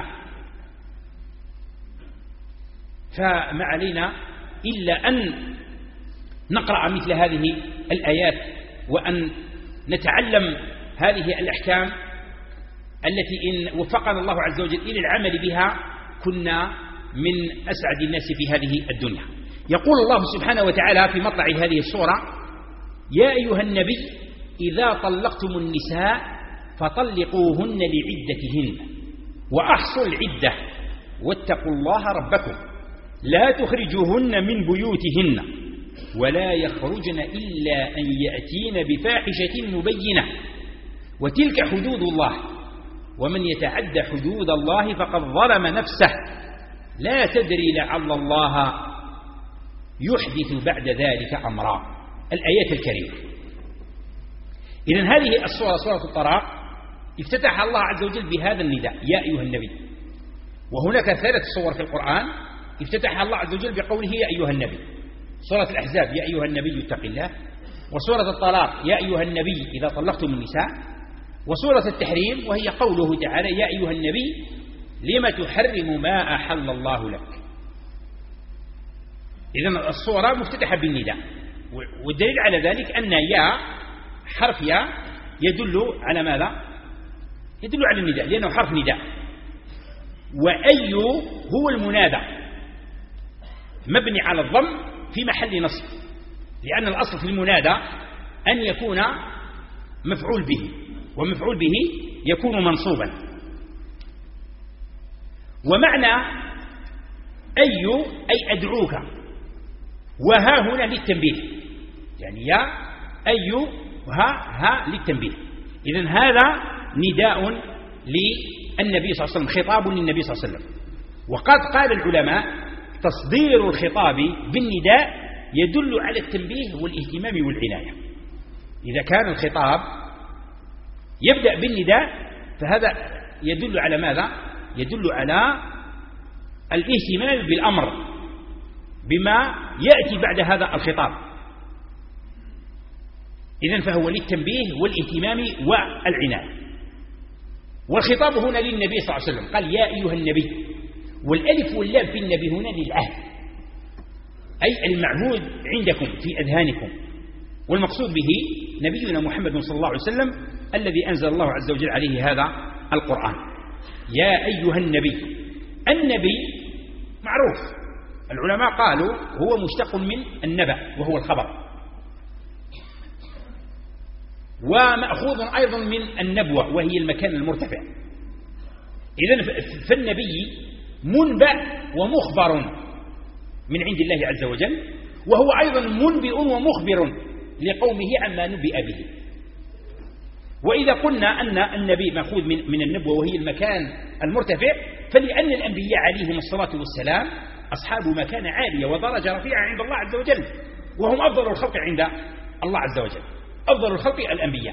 فما علينا إلا أن نقرأ مثل هذه الآيات وأن نتعلم هذه الأحكام التي إن وفقنا الله عز وجل إلى العمل بها كنا من أسعد الناس في هذه الدنيا. يقول الله سبحانه وتعالى في مطلع هذه السورة: يا أيها النبي إذا طلقتم النساء فطلقوهن لعدتهن وأحصوا العدة واتقوا الله ربكم لا تخرجوهن من بيوتهن ولا يخرجن إلا أن يأتين بفاحشة مبينة وتلك حدود الله ومن يتعد حدود الله فقد ظلم نفسه لا تدري لعل الله يحدث بعد ذلك أمرا. الآيات الكريمة. إذن هذه السورة سورة الطلاق افتتح الله عز وجل بهذا النداء يا أيها النبي، وهناك ثلاث صور في القرآن افتتح الله عز وجل بقوله يا أيها النبي: سورة الأحزاب يا أيها النبي اتق الله، وسورة الطلاق يا أيها النبي إذا طلقتم النساء، وسورة التحريم وهي قوله تعالى يا أيها النبي لم تحرم ما أحل الله لك. إذن الصورة مفتتحة بالنداء، والدليل على ذلك أن يا حرف يا يدل على ماذا؟ يدل على النداء لأنه حرف نداء، وأي هو المنادى مبني على الضم في محل نصب، لأن الأصل في المنادى أن يكون مفعول به، ومفعول به يكون منصوبا. ومعنى أي أي أدعوك، وها هنا للتنبيه، يعني يا أي وها ها للتنبيه. إذن هذا نداء للنبي صلى الله عليه وسلم، خطاب للنبي صلى الله عليه وسلم. وقد قال العلماء تصدير الخطاب بالنداء يدل على التنبيه والاهتمام والعناية. إذا كان الخطاب يبدأ بالنداء فهذا يدل على ماذا؟ يدل على الاهتمام بالأمر بما يأتي بعد هذا الخطاب. إذن فهو للتنبيه والاهتمام والعناية. والخطاب هنا للنبي صلى الله عليه وسلم، قال يا أيها النبي، والألف واللام في النبي هنا للعهد، أي المعهود عندكم في أذهانكم، والمقصود به نبينا محمد صلى الله عليه وسلم الذي أنزل الله عز وجل عليه هذا القرآن. يا أيها النبي، النبي معروف، العلماء قالوا هو مشتق من النبأ وهو الخبر، ومأخوذ أيضا من النبوة وهي المكان المرتفع. إذن فالنبي منبأ ومخبر من عند الله عز وجل، وهو أيضا منبئ ومخبر لقومه عما نبئ به. وإذا قلنا أن النبي مأخوذ من, من النبوة وهي المكان المرتفع، فلأن الأنبياء عليهم الصلاة والسلام أصحاب مكان عالية ودرجة رفيعة عند الله عز وجل، وهم أفضل الخلق عند الله عز وجل، أفضل الخلق الأنبياء.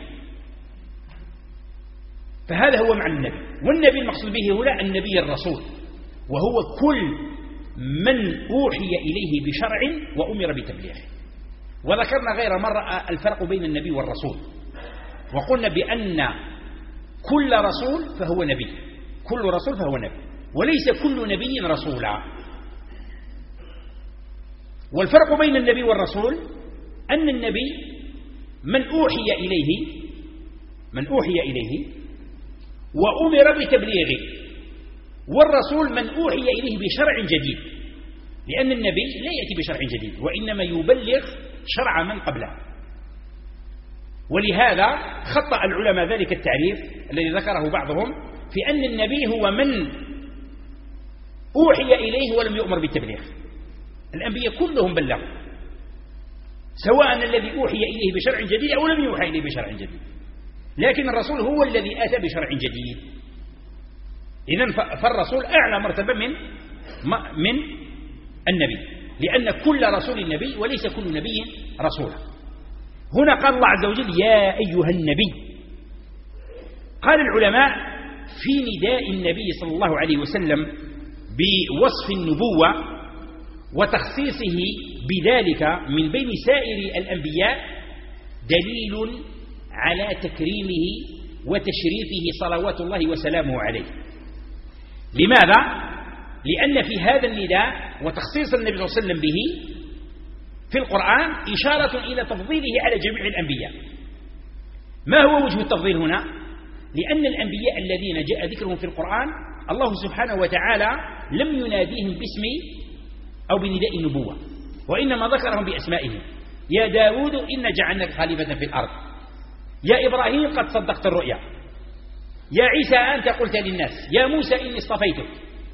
فهذا هو معنى النبي. والنبي المقصود به هنا النبي الرسول، وهو كل من أوحي إليه بشرع وأمر بتبليغه. وذكرنا غير مرة الفرق بين النبي والرسول، وقلنا بأن كل رسول فهو نبي، كل رسول فهو نبي، وليس كل نبي رسولا. والفرق بين النبي والرسول أن النبي من أوحي إليه من أوحي إليه وأمر بتبليغه، والرسول من أوحي إليه بشرع جديد، لأن النبي لا يأتي بشرع جديد وإنما يبلغ شرع من قبله. ولهذا خطأ العلماء ذلك التعريف الذي ذكره بعضهم في أن النبي هو من أوحي إليه ولم يؤمر بالتبليغ. الأنبياء كلهم بلغوا، سواء الذي أوحي إليه بشرع جديد أو لم يوحى إليه بشرع جديد. لكن الرسول هو الذي أتى بشرع جديد. إذن فالرسول أعلى مرتبة من من النبي، لأن كل رسول نبي وليس كل نبي رسولا. هنا قال الله عز وجل يا أيها النبي. قال العلماء في نداء النبي صلى الله عليه وسلم بوصف النبوة وتخصيصه بذلك من بين سائر الأنبياء دليل على تكريمه وتشريفه صلوات الله وسلامه عليه. لماذا؟ لأن في هذا النداء وتخصيص النبي صلى الله عليه وسلم به في القرآن إشارة إلى تفضيله على جميع الأنبياء. ما هو وجه التفضيل هنا؟ لأن الأنبياء الذين جاء ذكرهم في القرآن الله سبحانه وتعالى لم يناديهم باسم أو بنداء النبوة، وإنما ذكرهم بأسمائهم. يا داود إن جعلناك خليفة في الأرض، يا إبراهيم قد صدقت الرؤيا، يا عيسى أنت قلت للناس، يا موسى إني اصطفيتك،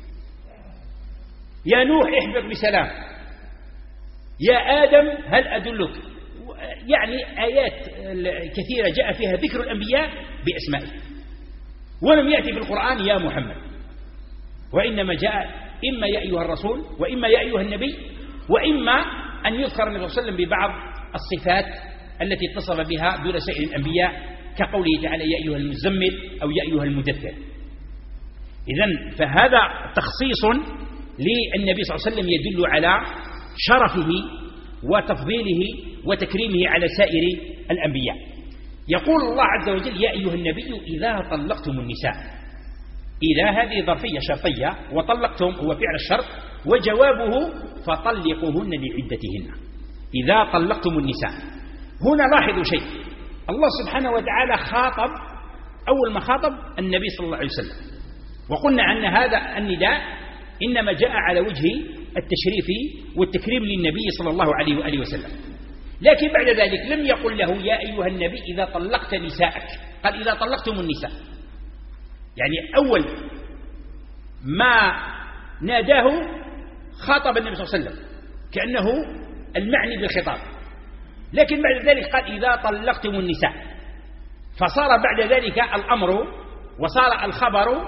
يا نوح احبط بسلام، يا آدم هل أدلك. يعني آيات كثيرة جاء فيها ذكر الأنبياء بأسمائهم، ولم يأتي في القرآن يا محمد، وإنما جاء إما يا أيها الرسول وإما يا أيها النبي، وإما أن يذكر النبي صلى الله عليه وسلم ببعض الصفات التي اتصف بها دون سائر الأنبياء، كقوله تعالى يا أيها المزمل أو يا أيها المدثر. إذن فهذا تخصيص للنبي صلى الله عليه وسلم يدل على شرفه وتفضيله وتكريمه على سائر الأنبياء. يقول الله عز وجل يا أيها النبي إذا طلقتم النساء. إذا هذه ظرفية شرطية، وطلقتم هو فعل الشرط، وجوابه فطلقوهن لعدتهن. إذا طلقتم النساء. هنا لاحظوا شيء، الله سبحانه وتعالى خاطب أول ما خاطب النبي صلى الله عليه وسلم، وقلنا أن هذا النداء إنما جاء على وجه التشريف والتكريم للنبي صلى الله عليه وآله وسلم. لكن بعد ذلك لم يقل له يا أيها النبي إذا طلقت نساءك، قال إذا طلقتم النساء. يعني أول ما ناداه خاطب النبي صلى الله عليه وسلم كأنه المعني بالخطاب، لكن بعد ذلك قال إذا طلقتم النساء، فصار بعد ذلك الأمر وصار الخبر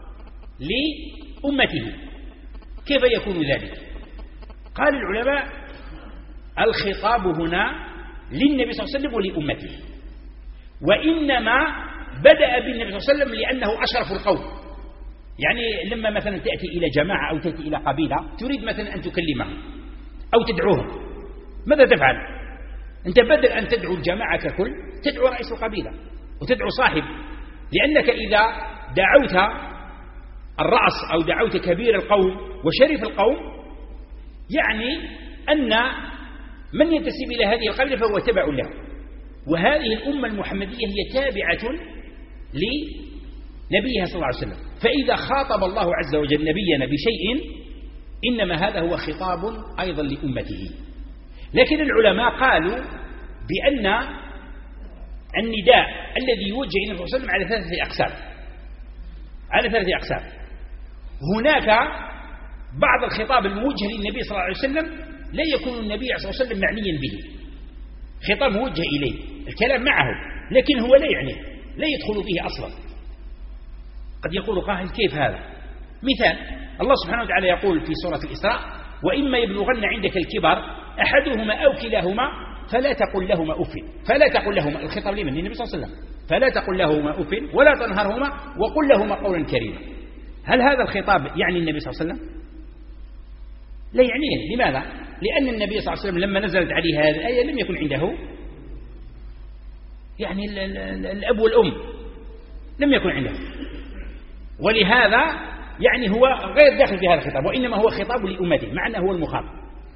لأمته. كيف يكون ذلك؟ قال العلماء الخطاب هنا للنبي صلى الله عليه وسلم ولأمته، وإنما بدأ بالنبي صلى الله عليه وسلم لأنه أشرف القوم. يعني لما مثلا تأتي إلى جماعة أو تأتي إلى قبيلة تريد مثلا أن تكلمهم أو تدعوهم، ماذا تفعل؟ أنت بدل أن تدعو الجماعة ككل تدعو رئيس القبيلة وتدعو صاحب، لأنك إذا دعوت الرأس أو دعوت كبير القوم وشريف القوم يعني أن من ينتسب إلى هذه القبيلة فهو تبع له. وهذه الأمة المحمدية هي تابعة لنبيها صلى الله عليه وسلم، فإذا خاطب الله عز وجل نبينا بشيء إنما هذا هو خطاب أيضا لأمته. لكن العلماء قالوا بأن النداء الذي يوجه إلى النبي صلى الله عليه وسلم على ثلاثة أقسام على ثلاثة أقسام. هناك بعض الخطاب الموجه للنبي صلى الله عليه وسلم لا يكون النبي صلى الله عليه وسلم معنيا به، خطاب موجه إليه، الكلام معه لكن هو لا يعنيه، لا يدخل فيه أصلا. قد يقول قائل كيف هذا؟ مثال الله سبحانه وتعالى يقول في سورة الإسراء وإما يبلغن عندك الكبر أحدهما أو كلاهما فلا تقل لهما أف. فلا تقل لهما، الخطاب لمن؟ للنبي صلى الله عليه وسلم. فلا تقل لهما أف ولا تنهرهما وقل لهما قولا كريما. هل هذا الخطاب يعني النبي صلى الله عليه وسلم؟ لا يعنيه. لماذا؟ لأن النبي صلى الله عليه وسلم لما نزلت عليه هذه الآية لم يكن عنده يعني الأب والأم، لم يكن عنده، ولهذا يعني هو غير داخل في هذا الخطاب، وإنما هو خطاب لأمته مع أنه هو المخاطب.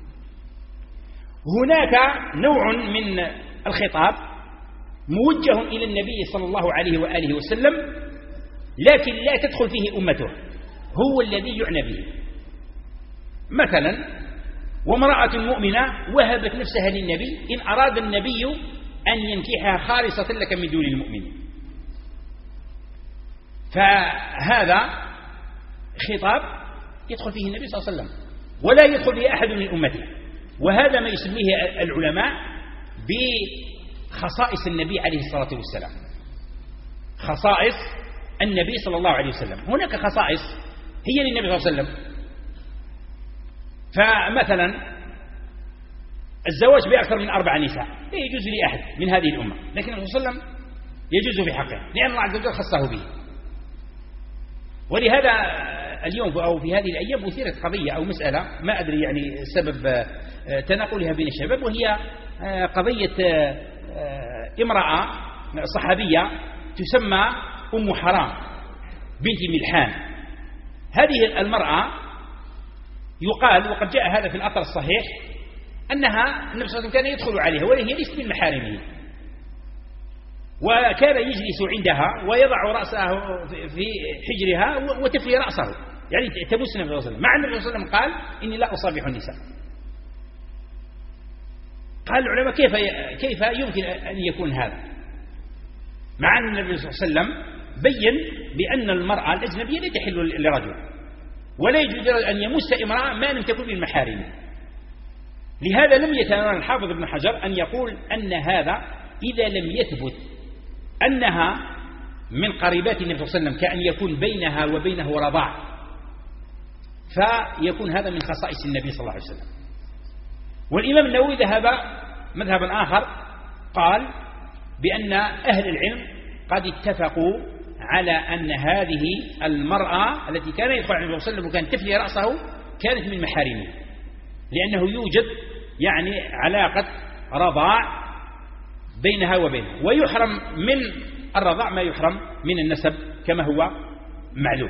هناك نوع من الخطاب موجه إلى النبي صلى الله عليه وآله وسلم لكن لا تدخل فيه أمته، هو الذي يعنى به. مثلا وامرأة مؤمنة وهبت نفسها للنبي إن أراد النبي أن ينكحها خالصة لك من دون المؤمنين. فهذا خطاب يدخل فيه النبي صلى الله عليه وسلم ولا يدخل فيه أحد من أمته، وهذا ما يسميه العلماء بخصائص النبي عليه الصلاة والسلام. خصائص النبي صلى الله عليه وسلم. هناك خصائص هي للنبي صلى الله عليه وسلم، فمثلا الزواج بأكثر من أربع نساء لا يجوز لأحد من هذه الأمة، لكن النبي صلى الله عليه وسلم يجوز في حقه لأن الله عز وجل خصه به. ولهذا اليوم أو في هذه الأيام أثيرت قضية أو مسألة ما أدري يعني سبب تناقلها بين الشباب، وهي قضية امرأة صحابية تسمى أم حرام بنت ملحان. هذه المرأة يقال وقد جاء هذا في الأثر الصحيح أنها النبي صلى الله عليه وسلم كان يدخل عليها وهي ليست من محارمه، وكان يجلس عندها ويضع رأسه في حجرها وتفلي رأسه، يعني تبوس النبي صلى الله عليه وسلم، مع النبي صلى الله عليه وسلم قال إني لا أصابح النساء. قال العلماء كيف كيف يمكن أن يكون هذا، مع أن النبي صلى الله عليه وسلم بين بأن المرأة الأجنبية لا تحل لرجل ولا يجوز أن يمس امرأة ما لم تكن من محارمه. لهذا لم يتناول الحافظ ابن حجر أن يقول أن هذا إذا لم يثبت أنها من قريبات النبي صلى الله عليه وسلم كأن يكون بينها وبينه رضاع، فيكون هذا من خصائص النبي صلى الله عليه وسلم. والإمام النووي ذهب مذهبا آخر، قال بأن أهل العلم قد اتفقوا على أن هذه المرأة التي كان يدخل على النبي صلى الله عليه وسلم وكان تفلي رأسه كانت من محارمه، لأنه يوجد يعني علاقة رضاع بينها وبينه، ويحرم من الرضاع ما يحرم من النسب كما هو معلوم.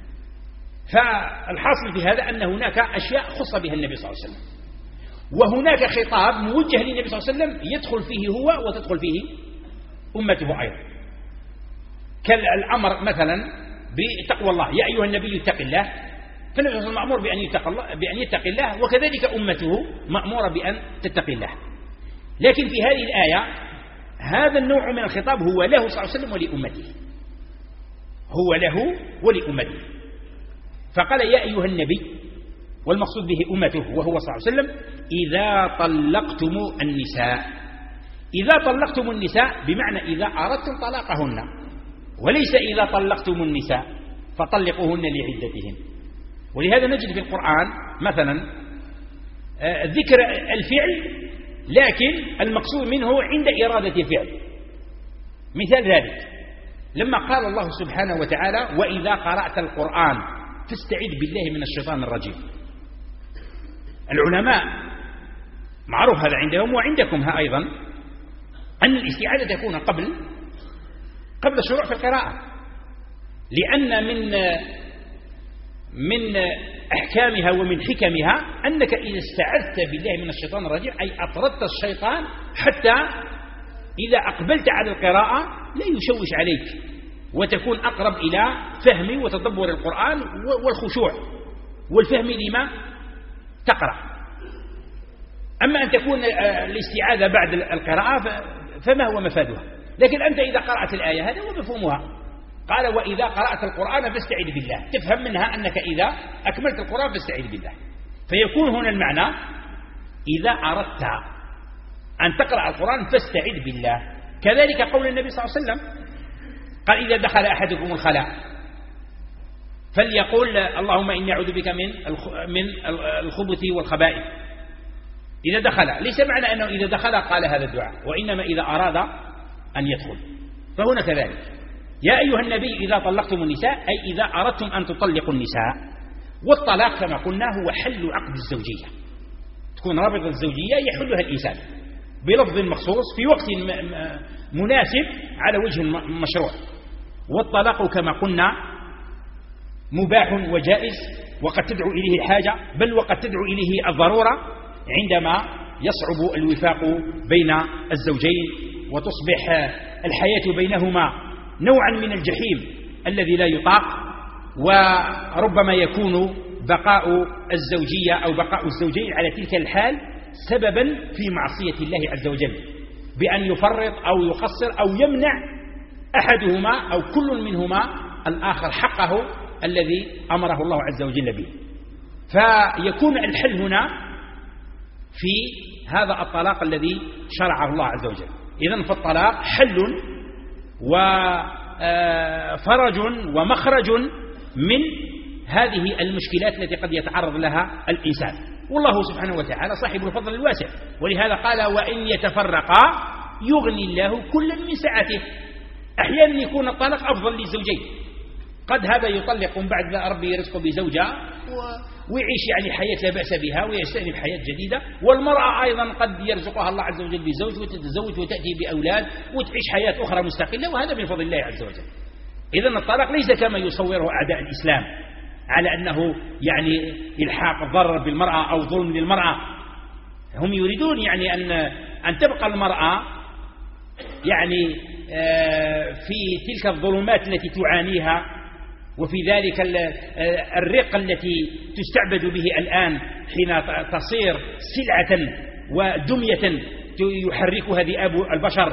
فالحاصل في هذا أن هناك أشياء خص بها النبي صلى الله عليه وسلم، وهناك خطاب موجه للنبي صلى الله عليه وسلم يدخل فيه هو وتدخل فيه أمته أيضا، كالأمر مثلا بتقوى الله، يا أيها النبي اتق الله، فالنبي صلى الله عليه وسلم مأمور بأن يتقي الله بأن يتقي الله، وكذلك أمته مأمورة بأن تتقي الله. لكن في هذه الآية هذا النوع من الخطاب هو له صلى الله عليه وسلم ولأمته، هو له ولأمته، فقال يا أيها النبي، والمقصود به أمته وهو صلى الله عليه وسلم إذا طلقتم النساء. إذا طلقتم النساء بمعنى إذا أردتم طلاقهن، وليس إذا طلقتم النساء فطلقوهن لعدتهن. ولهذا نجد في القرآن مثلا ذكر الفعل لكن المقصود منه عند إرادة الفعل. مثال ذلك لما قال الله سبحانه وتعالى وإذا قرأت القرآن فاستعذ بالله من الشيطان الرجيم. العلماء معروف هذا عندهم وعندكم ها أيضا أن الاستعاذة تكون قبل قبل الشروع في القراءة، لأن من من أحكامها ومن حكمها أنك إذا استعذت بالله من الشيطان الرجيم أي أطردت الشيطان حتى إذا أقبلت على القراءة لا يشوش عليك وتكون أقرب إلى فهم وتدبر القرآن والخشوع والفهم لما تقرأ. أما أن تكون الاستعاذة بعد القراءة فما هو مفادها؟ لكن أنت إذا قرأت الآية هذا هو مفهومها. قال وإذا قرأت القرآن فاستعذ بالله، تفهم منها أنك إذا أكملت القرآن فاستعذ بالله، فيكون هنا المعنى إذا أردت أن تقرأ القرآن فاستعذ بالله. كذلك قول النبي صلى الله عليه وسلم قال إذا دخل أحدكم الخلاء فليقول اللهم إني أعوذ بك من من الخبث والخبائث. إذا دخل ليس معنى أنه إذا دخل قال هذا الدعاء، وإنما إذا أراد أن يدخل. فهنا كذلك يا أيها النبي إذا طلقتم النساء أي إذا أردتم أن تطلقوا النساء. والطلاق كما قلنا هو حل عقد الزوجية، تكون رابطة الزوجية يحلها الإنسان بلفظ مخصوص في وقت مناسب على وجه مشروع. والطلاق كما قلنا مباح وجائز وقد تدعو إليه الحاجة، بل وقد تدعو إليه الضرورة عندما يصعب الوفاق بين الزوجين وتصبح الحياة بينهما نوعا من الجحيم الذي لا يطاق، وربما يكون بقاء الزوجية أو بقاء الزوجين على تلك الحال سببا في معصية الله عز وجل بأن يفرط أو يقصر أو يمنع أحدهما أو كل منهما الآخر حقه الذي أمره الله عز وجل به. فيكون الحل هنا في هذا الطلاق الذي شرعه الله عز وجل. إذن فالطلاق حل فرج ومخرج من هذه المشكلات التي قد يتعرض لها الإنسان. والله سبحانه وتعالى صاحب الفضل الواسع، ولهذا قال وإن يتفرقا يغني الله كلا من سعته. أحيانا يكون الطلاق أفضل للزوجين، قد هذا يطلق من بعد ربي يرزقه بزوجة ويعيش يعني حياة لا بأس بها ويستأنف حياة جديدة، والمرأة أيضا قد يرزقها الله عز وجل بزوج وتتزوج وتأتي بأولاد وتعيش حياة أخرى مستقلة، وهذا من فضل الله عز وجل. إذن الطلاق ليس كما يصوره أعداء الإسلام على أنه يعني إلحاق الضرر بالمرأة أو ظلم للمرأة. هم يريدون يعني أن أن تبقى المرأة يعني في تلك الظلمات التي تعانيها، وفي ذلك الرق التي تستعبد به الآن حين تصير سلعة ودمية يحركها ذئاب البشر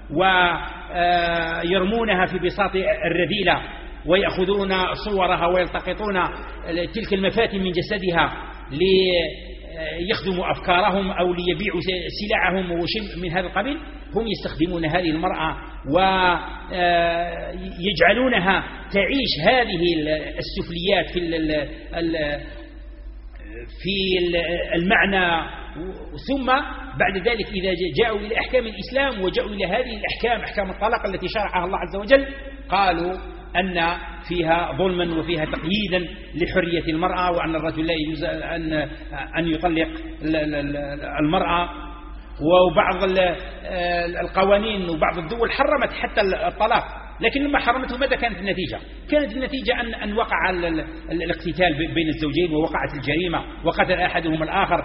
ويرمونها في بساط الرذيلة ويأخذون صورها ويلتقطون تلك المفاتن من جسدها ليخدموا أفكارهم أو ليبيعوا سلعهم وشيء من هذا القبيل. هم يستخدمون هذه المرأة ويجعلونها تعيش هذه السفليات في في المعنى، ثم بعد ذلك إذا جاءوا إلى أحكام الإسلام وجاءوا إلى هذه الأحكام أحكام الطلاق التي شرعها الله عز وجل قالوا أن فيها ظلما وفيها تقييدا لحرية المرأة، وأن الرجل لا يجوز أن أن يطلق المرأة. وبعض القوانين وبعض الدول حرمت حتى الطلاق، لكن لما حرمته ماذا كانت النتيجة؟ كانت النتيجة أن أن وقع الاقتتال بين الزوجين ووقعت الجريمة وقتل أحدهم الآخر.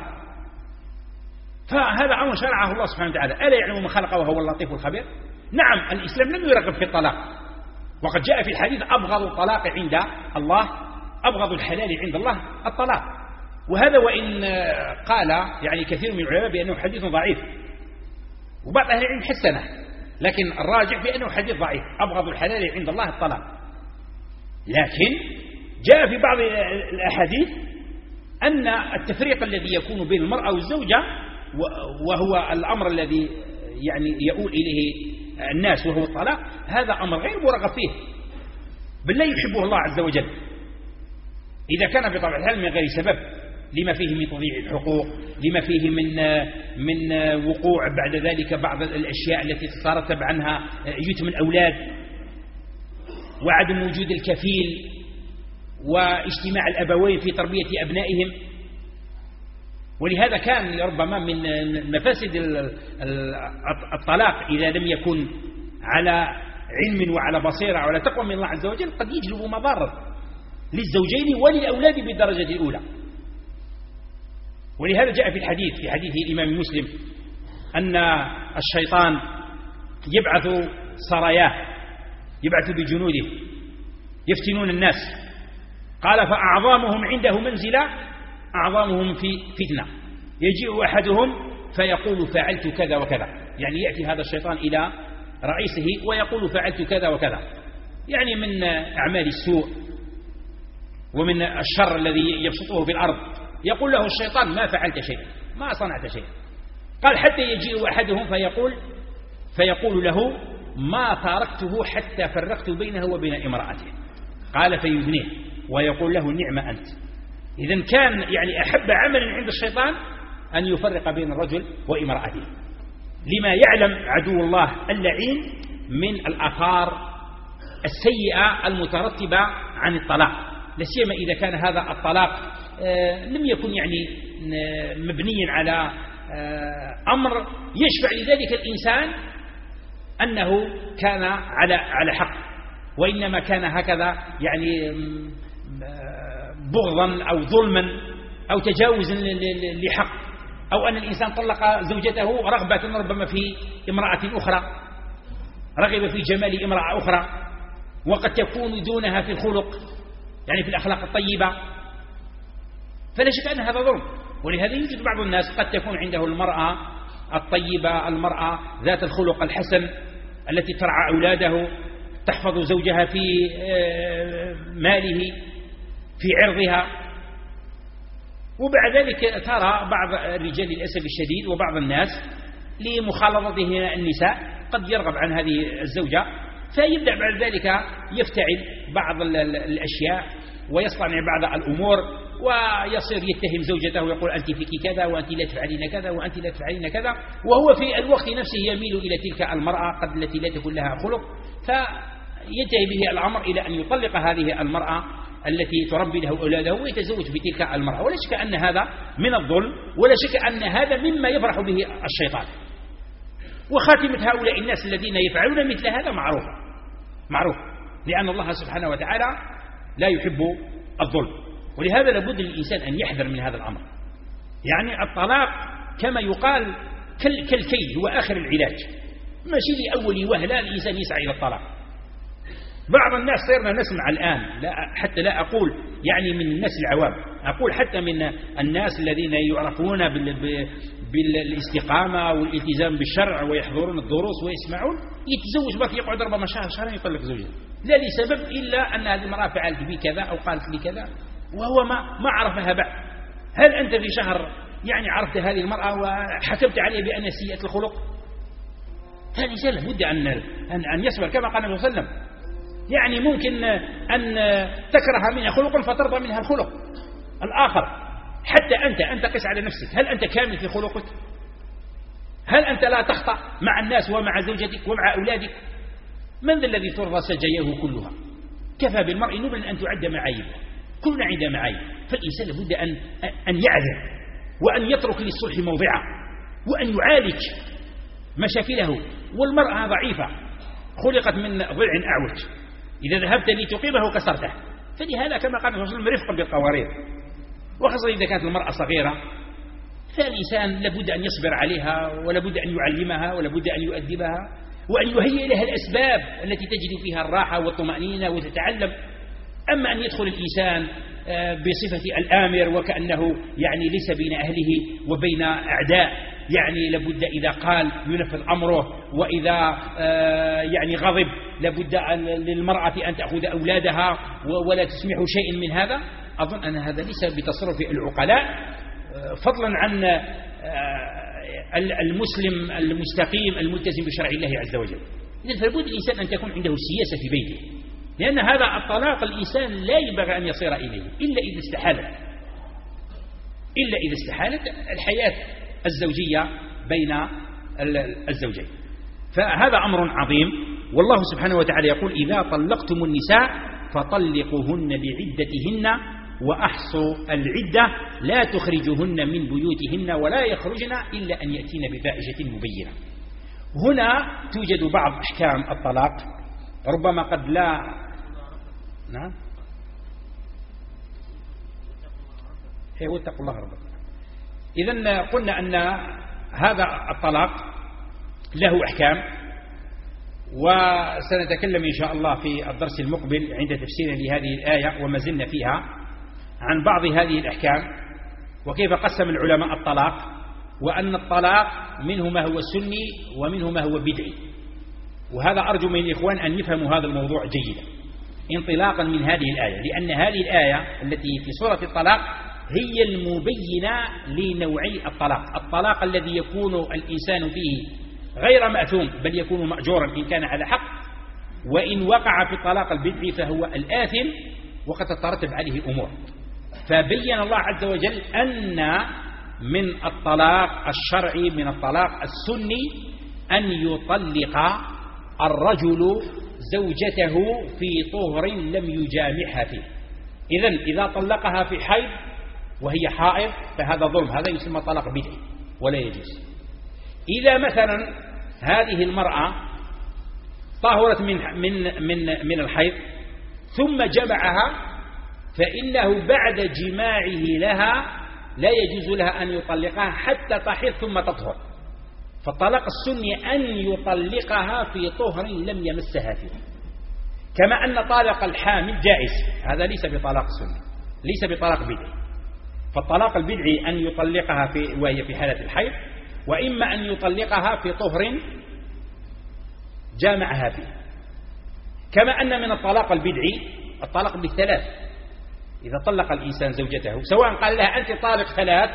فهذا أمر شرعه الله سبحانه وتعالى. ألا يعلم من خلق وهو اللطيف الخبير؟ نعم، الإسلام لم يرغب في الطلاق، وقد جاء في الحديث أبغض الطلاق عند الله، أبغض الحلال عند الله الطلاق. وهذا وإن قال يعني كثير من العلماء بأنه حديث ضعيف، وبعض أهل العلم حسنه، لكن الراجح بأنه حديث ضعيف. أبغض الحلال عند الله الطلاق. لكن جاء في بعض الأحاديث أن التفريق الذي يكون بين المرأة والزوجة، وهو الأمر الذي يعني يؤول إليه الناس وهو الطلاق، هذا أمر غير مرغب فيه، بل لا يحبه الله عز وجل إذا كان بطبع الحال من غير سبب، لما فيه من تضييع الحقوق، لما فيه من من وقوع بعد ذلك بعض الأشياء التي تترتب عنها يتم الأولاد، وعدم وجود الكفيل، واجتماع الأبوين في تربية أبنائهم. ولهذا كان ربما من مفاسد الطلاق إذا لم يكن على علم وعلى بصيرة وعلى تقوى من الله عز وجل قد يجلب مضار للزوجين وللأولاد بالدرجة الأولى. ولهذا جاء في الحديث في حديث الإمام مسلم أن الشيطان يبعث سراياه، يبعث بجنوده يفتنون الناس. قال فأعظمهم عنده منزلة أعظمهم في فتنة، يجيء أحدهم فيقول فعلت كذا وكذا، يعني يأتي هذا الشيطان إلى رئيسه ويقول فعلت كذا وكذا، يعني من أعمال السوء ومن الشر الذي يبسطه في الأرض. يقول له الشيطان ما فعلت شيء، ما صنعت شيء. قال حتى يجيء أحدهم فيقول فيقول له ما تركته حتى فرقت بينه وبين امرأته. قال فيدنيه ويقول له نعم أنت. إذن كان يعني أحب عمل عند الشيطان أن يفرق بين الرجل وامرأته، لما يعلم عدو الله اللعين من الآثار السيئة المترتبة عن الطلاق، لا سيما إذا كان هذا الطلاق لم يكن يعني مبنيا على أمر يشفع لذلك الإنسان أنه كان على على حق، وإنما كان هكذا يعني بغضا أو ظلما أو تجاوزا لحق، أو أن الإنسان طلق زوجته رغبة ربما في امرأة أخرى، رغب في جمال امرأة أخرى، وقد تكون دونها في الخلق يعني في الأخلاق الطيبة، فلا شك أن هذا ظلم. ولهذا يوجد بعض الناس قد تكون عنده المرأة الطيبة، المرأة ذات الخلق الحسن التي ترعى أولاده، تحفظ زوجها في ماله في عرضها، وبعد ذلك ترى بعض الرجال للأسف الشديد وبعض الناس لمخالطته النساء قد يرغب عن هذه الزوجة فيبدأ بعد ذلك يفتعل بعض الأشياء ويصنع بعض الأمور ويصير يتهم زوجته ويقول أنت فيك كذا وأنت لا تفعلين كذا وأنت لا تفعلين كذا، وهو في الوقت نفسه يميل إلى تلك المرأة قد التي لا تكون لها خلق، فينتهي به الأمر إلى أن يطلق هذه المرأة التي تربي له أولاده ويتزوج بتلك المرأة. ولا شك أن هذا من الظلم، ولا شك أن هذا مما يفرح به الشيطان. وخاتمة هؤلاء الناس الذين يفعلون مثل هذا معروفة معروف، لأن الله سبحانه وتعالى لا يحب الظلم، ولهذا لابد للإنسان أن يحذر من هذا الأمر. يعني الطلاق كما يقال كالكي هو آخر العلاج، ماشي لأول وهلة الإنسان يسعى إلى الطلاق. بعض الناس صرنا نسمع الآن، لا حتى لا أقول يعني من الناس العوام، أقول حتى من الناس الذين يعرفون بالاستقامة والالتزام بالشرع ويحضرون الدروس ويسمعون، يتزوج بك يقعد ربما شهر شهرين يطلق زوجته، لا لسبب إلا أن هذه المرأة فعلت بي كذا أو قالت لي كذا، وهو ما ما عرفها بعد. هل أنت في شهر يعني عرفت هذه المرأة وحكمت عليها بأنها سيئة الخلق؟ هذا الإنسان لابد أن أن يصبر كما قال النبي صلى الله عليه وسلم. يعني ممكن أن تكره منها خلقا فترضى منها الخلق الآخر. حتى أنت أنت قس على نفسك، هل أنت كامل في خلقك؟ هل أنت لا تخطأ مع الناس ومع زوجتك ومع أولادك؟ من ذا الذي ترضى سجاياه كلها؟ كفى بالمرء نبلا أن تعد معايبه، كلنا عند معايب. فالإنسان لابد أن أن يعذر وأن يترك للصلح موضعه وأن يعالج مشاكله. والمرأة ضعيفة خلقت من ضلع أعوج، إذا ذهبت لتقيمه كسرته. فلهذا كما قال الرسول عليه وسلم رفقا بالقوارير، وخاصة إذا كانت المرأة صغيرة فالإنسان لابد أن يصبر عليها ولابد أن يعلمها ولابد أن يؤدبها وأن يهيئ لها الأسباب التي تجد فيها الراحة والطمأنينة وتتعلم. أما أن يدخل الإنسان بصفة الآمر وكأنه يعني ليس بين أهله وبين أعداء، يعني لابد إذا قال ينفذ أمره، وإذا يعني غضب لابد للمرأة أن تأخذ أولادها ولا تسمح شيء من هذا. أظن أن هذا ليس بتصرف العقلاء، فضلا عن المسلم المستقيم الملتزم بشرع الله عز وجل. إذن فلابد الإنسان أن تكون عنده سياسة في بيته، لأن هذا الطلاق الإنسان لا ينبغي أن يصير إليه إلا إذا استحالت إلا إذا استحالت الحياة الزوجية بين الزوجين. فهذا أمر عظيم. والله سبحانه وتعالى يقول: إذا طلقتم النساء فطلقوهن لعدتهن وأحصوا العدة لا تخرجوهن من بيوتهن ولا يخرجن إلا أن يأتين بفاحشة مبينة. هنا توجد بعض أحكام الطلاق ربما قد لا نعم هي واتقوا الله ربكم. إذن قلنا أن هذا الطلاق له أحكام، وسنتكلم إن شاء الله في الدرس المقبل عند تفسير لهذه الآية وما زلنا فيها عن بعض هذه الأحكام وكيف قسم العلماء الطلاق، وأن الطلاق منه ما هو سني ومنه ما هو بدعي. وهذا أرجو من الإخوان أن يفهموا هذا الموضوع جيدا انطلاقا من هذه الآية، لأن هذه الآية التي في سورة الطلاق هي المبينة لنوعي الطلاق. الطلاق الذي يكون الإنسان فيه غير مأثوم بل يكون مأجورا إن كان على حق، وإن وقع في الطلاق البدعي فهو الآثم وقد تترتب عليه أمور. فبين الله عز وجل أن من الطلاق الشرعي من الطلاق السني أن يطلق الرجل زوجته في طهر لم يجامعها فيه. إذن إذا طلقها في حيض وهي حائض فهذا ظلم، هذا يسمى طلاق بدعي ولا يجوز. إذا مثلا هذه المرأة طهرت من من من من الحيض ثم جمعها، فإنه بعد جماعه لها لا يجوز لها أن يطلقها حتى تحيض ثم تطهر. فالطلاق السني أن يطلقها في طهر لم يمسها فيه، كما أن طلاق الحامل جائز، هذا ليس بطلاق سني ليس بطلاق بدعي. فالطلاق البدعي أن يطلقها في وهي في حالة الحيض، وإما أن يطلقها في طهر جامعها فيه. كما أن من الطلاق البدعي الطلاق بالثلاث، إذا طلق الإنسان زوجته سواء قال لها أنت طالق ثلاث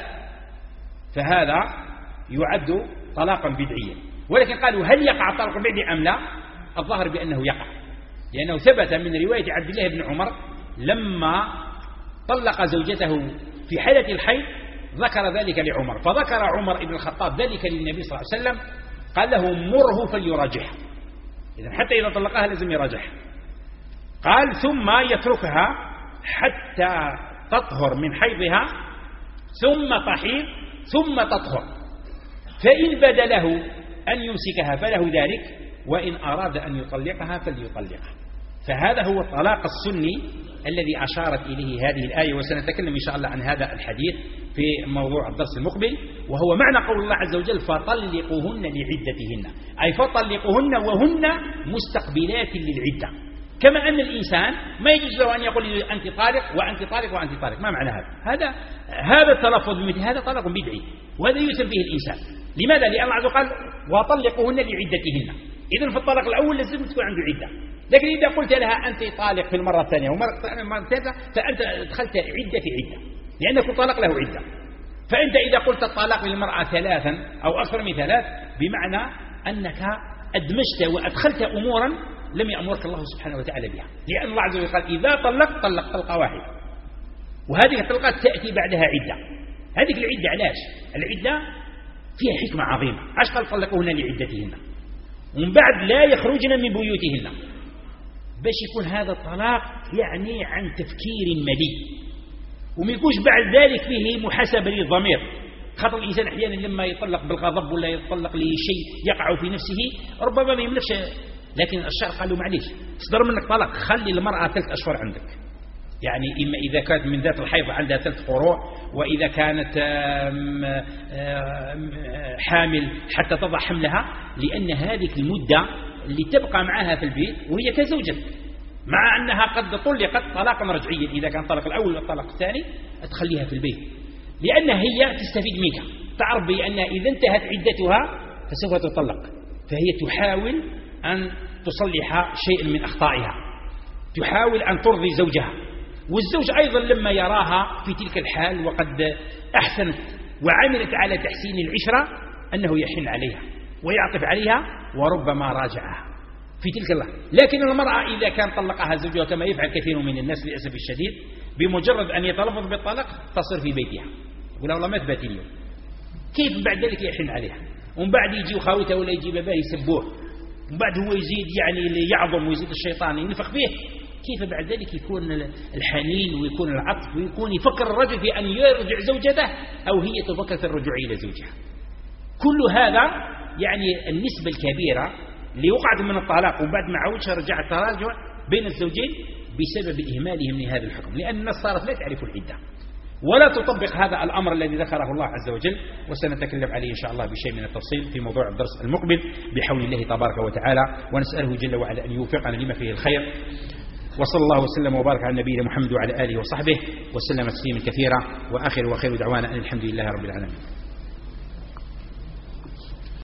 فهذا يعد طلاقا بدعيا. ولكن قالوا هل يقع الطلاق البدعي أم لا؟ الظاهر بأنه يقع، لأنه ثبت من رواية عبد الله بن عمر لما طلق زوجته في حالة الحيض ذكر ذلك لعمر، فذكر عمر بن الخطاب ذلك للنبي صلى الله عليه وسلم، قال له مره فليراجعها. إذا حتى إذا طلقها لازم يراجعها. قال ثم يتركها حتى تطهر من حيضها ثم تحيض ثم تطهر، فإن بدا له أن يمسكها فله ذلك، وإن أراد أن يطلقها فليطلقها. فهذا هو الطلاق السني الذي أشارت إليه هذه الآية، وسنتكلم إن شاء الله عن هذا الحديث في موضوع الدرس المقبل، وهو معنى قول الله عز وجل فطلقوهن لعدتهن، أي فطلقوهن وهن مستقبلات للعدة. كما أن الإنسان ما يجوز له أن يقول أنت طالق وأنت طالق وأنت طالق، ما معنى هذا؟ هذا هذا التلفظ مثل هذا طلاق بدعي، وهذا يؤثم به الإنسان. لماذا؟ لأن الله عز وجل قال وطلقوهن لعدتهن. إذن في الطلاق الأول لازم تكون عنده عدة، لكن إذا قلت لها أنت طالق في المرة الثانية والمرة الثالثة فأنت دخلت عدة في عدة، لأن كل طلاق له عدة. فأنت إذا قلت الطلاق للمرأة ثلاثا أو أكثر من ثلاث بمعنى أنك أدمجت وأدخلت أمورا لم يأمرك الله سبحانه وتعالى بها، لأن الله عز وجل قال إذا طلق طلق طلقة واحدة، وهذه الطلقات تأتي بعدها عدة. هذه العدة علاش؟ العدة فيها حكمة عظيمة. عاش قال طلقوهن لعدتهن، ومن بعد لا يخرجن من بيوتهن، باش يكون هذا الطلاق يعني عن تفكير مليء، وما يكونش بعد ذلك فيه محاسبة للضمير. خاطر الإنسان أحيانا لما يطلق بالغضب ولا يطلق لشيء يقع في نفسه ربما ما يملكش، لكن الشرع قال له معليش صدر منك طلاق، خلي المرأة ثلاث أشهر عندك، يعني إما إذا كانت من ذات الحيض عندها ثلاث قروء، وإذا كانت حامل حتى تضع حملها، لأن هذه المدة اللي تبقى معها في البيت وهي كزوجة، مع أنها قد طلقت طلاقا رجعيا إذا كان الطلاق الأول والطلاق الثاني تخليها في البيت، لأن هي تستفيد منك، تعرف بأن إذا انتهت عدتها فسوف تطلق، فهي تحاول أن تصلح شيء من أخطائها، تحاول أن ترضي زوجها. والزوج أيضا لما يراها في تلك الحال وقد أحسنت وعملت على تحسين العشرة أنه يحن عليها ويعطف عليها وربما راجعها في تلك اللحظة. لكن المرأة إذا كان طلقها زوجها كما يفعل كثير من الناس للأسف الشديد، بمجرد أن يتلفظ بالطلاق تصير في بيتها، يقول والله ما ثبت اليوم، كيف بعد ذلك يحن عليها، ومن بعد يجي خاوته ولا يجي باباه يسبوه، ومن بعد هو يزيد يعني يعظم ويزيد الشيطان ينفخ فيه، كيف بعد ذلك يكون الحنين ويكون العطف ويكون يفكر الرجل في أن يرجع زوجته أو هي تفكر في الرجوع إلى زوجها. كل هذا يعني النسبة الكبيرة اللي وقعت من الطلاق وبعد ما عودها رجع التراجع بين الزوجين بسبب إهمالهم لهذا الحكم، لأن الناس صارت لا تعرف العدة ولا تطبق هذا الأمر الذي ذكره الله عز وجل، وسنتكلم عليه إن شاء الله بشيء من التفصيل في موضوع الدرس المقبل بحول الله تبارك وتعالى، ونسأله جل وعلا أن يوفقنا لما فيه الخير. وصلى الله وسلم وبارك على نبينا محمد وعلى آله وصحبه وسلم تسليما كثيرا، وآخر وخير دعوانا أن الحمد لله رب العالمين.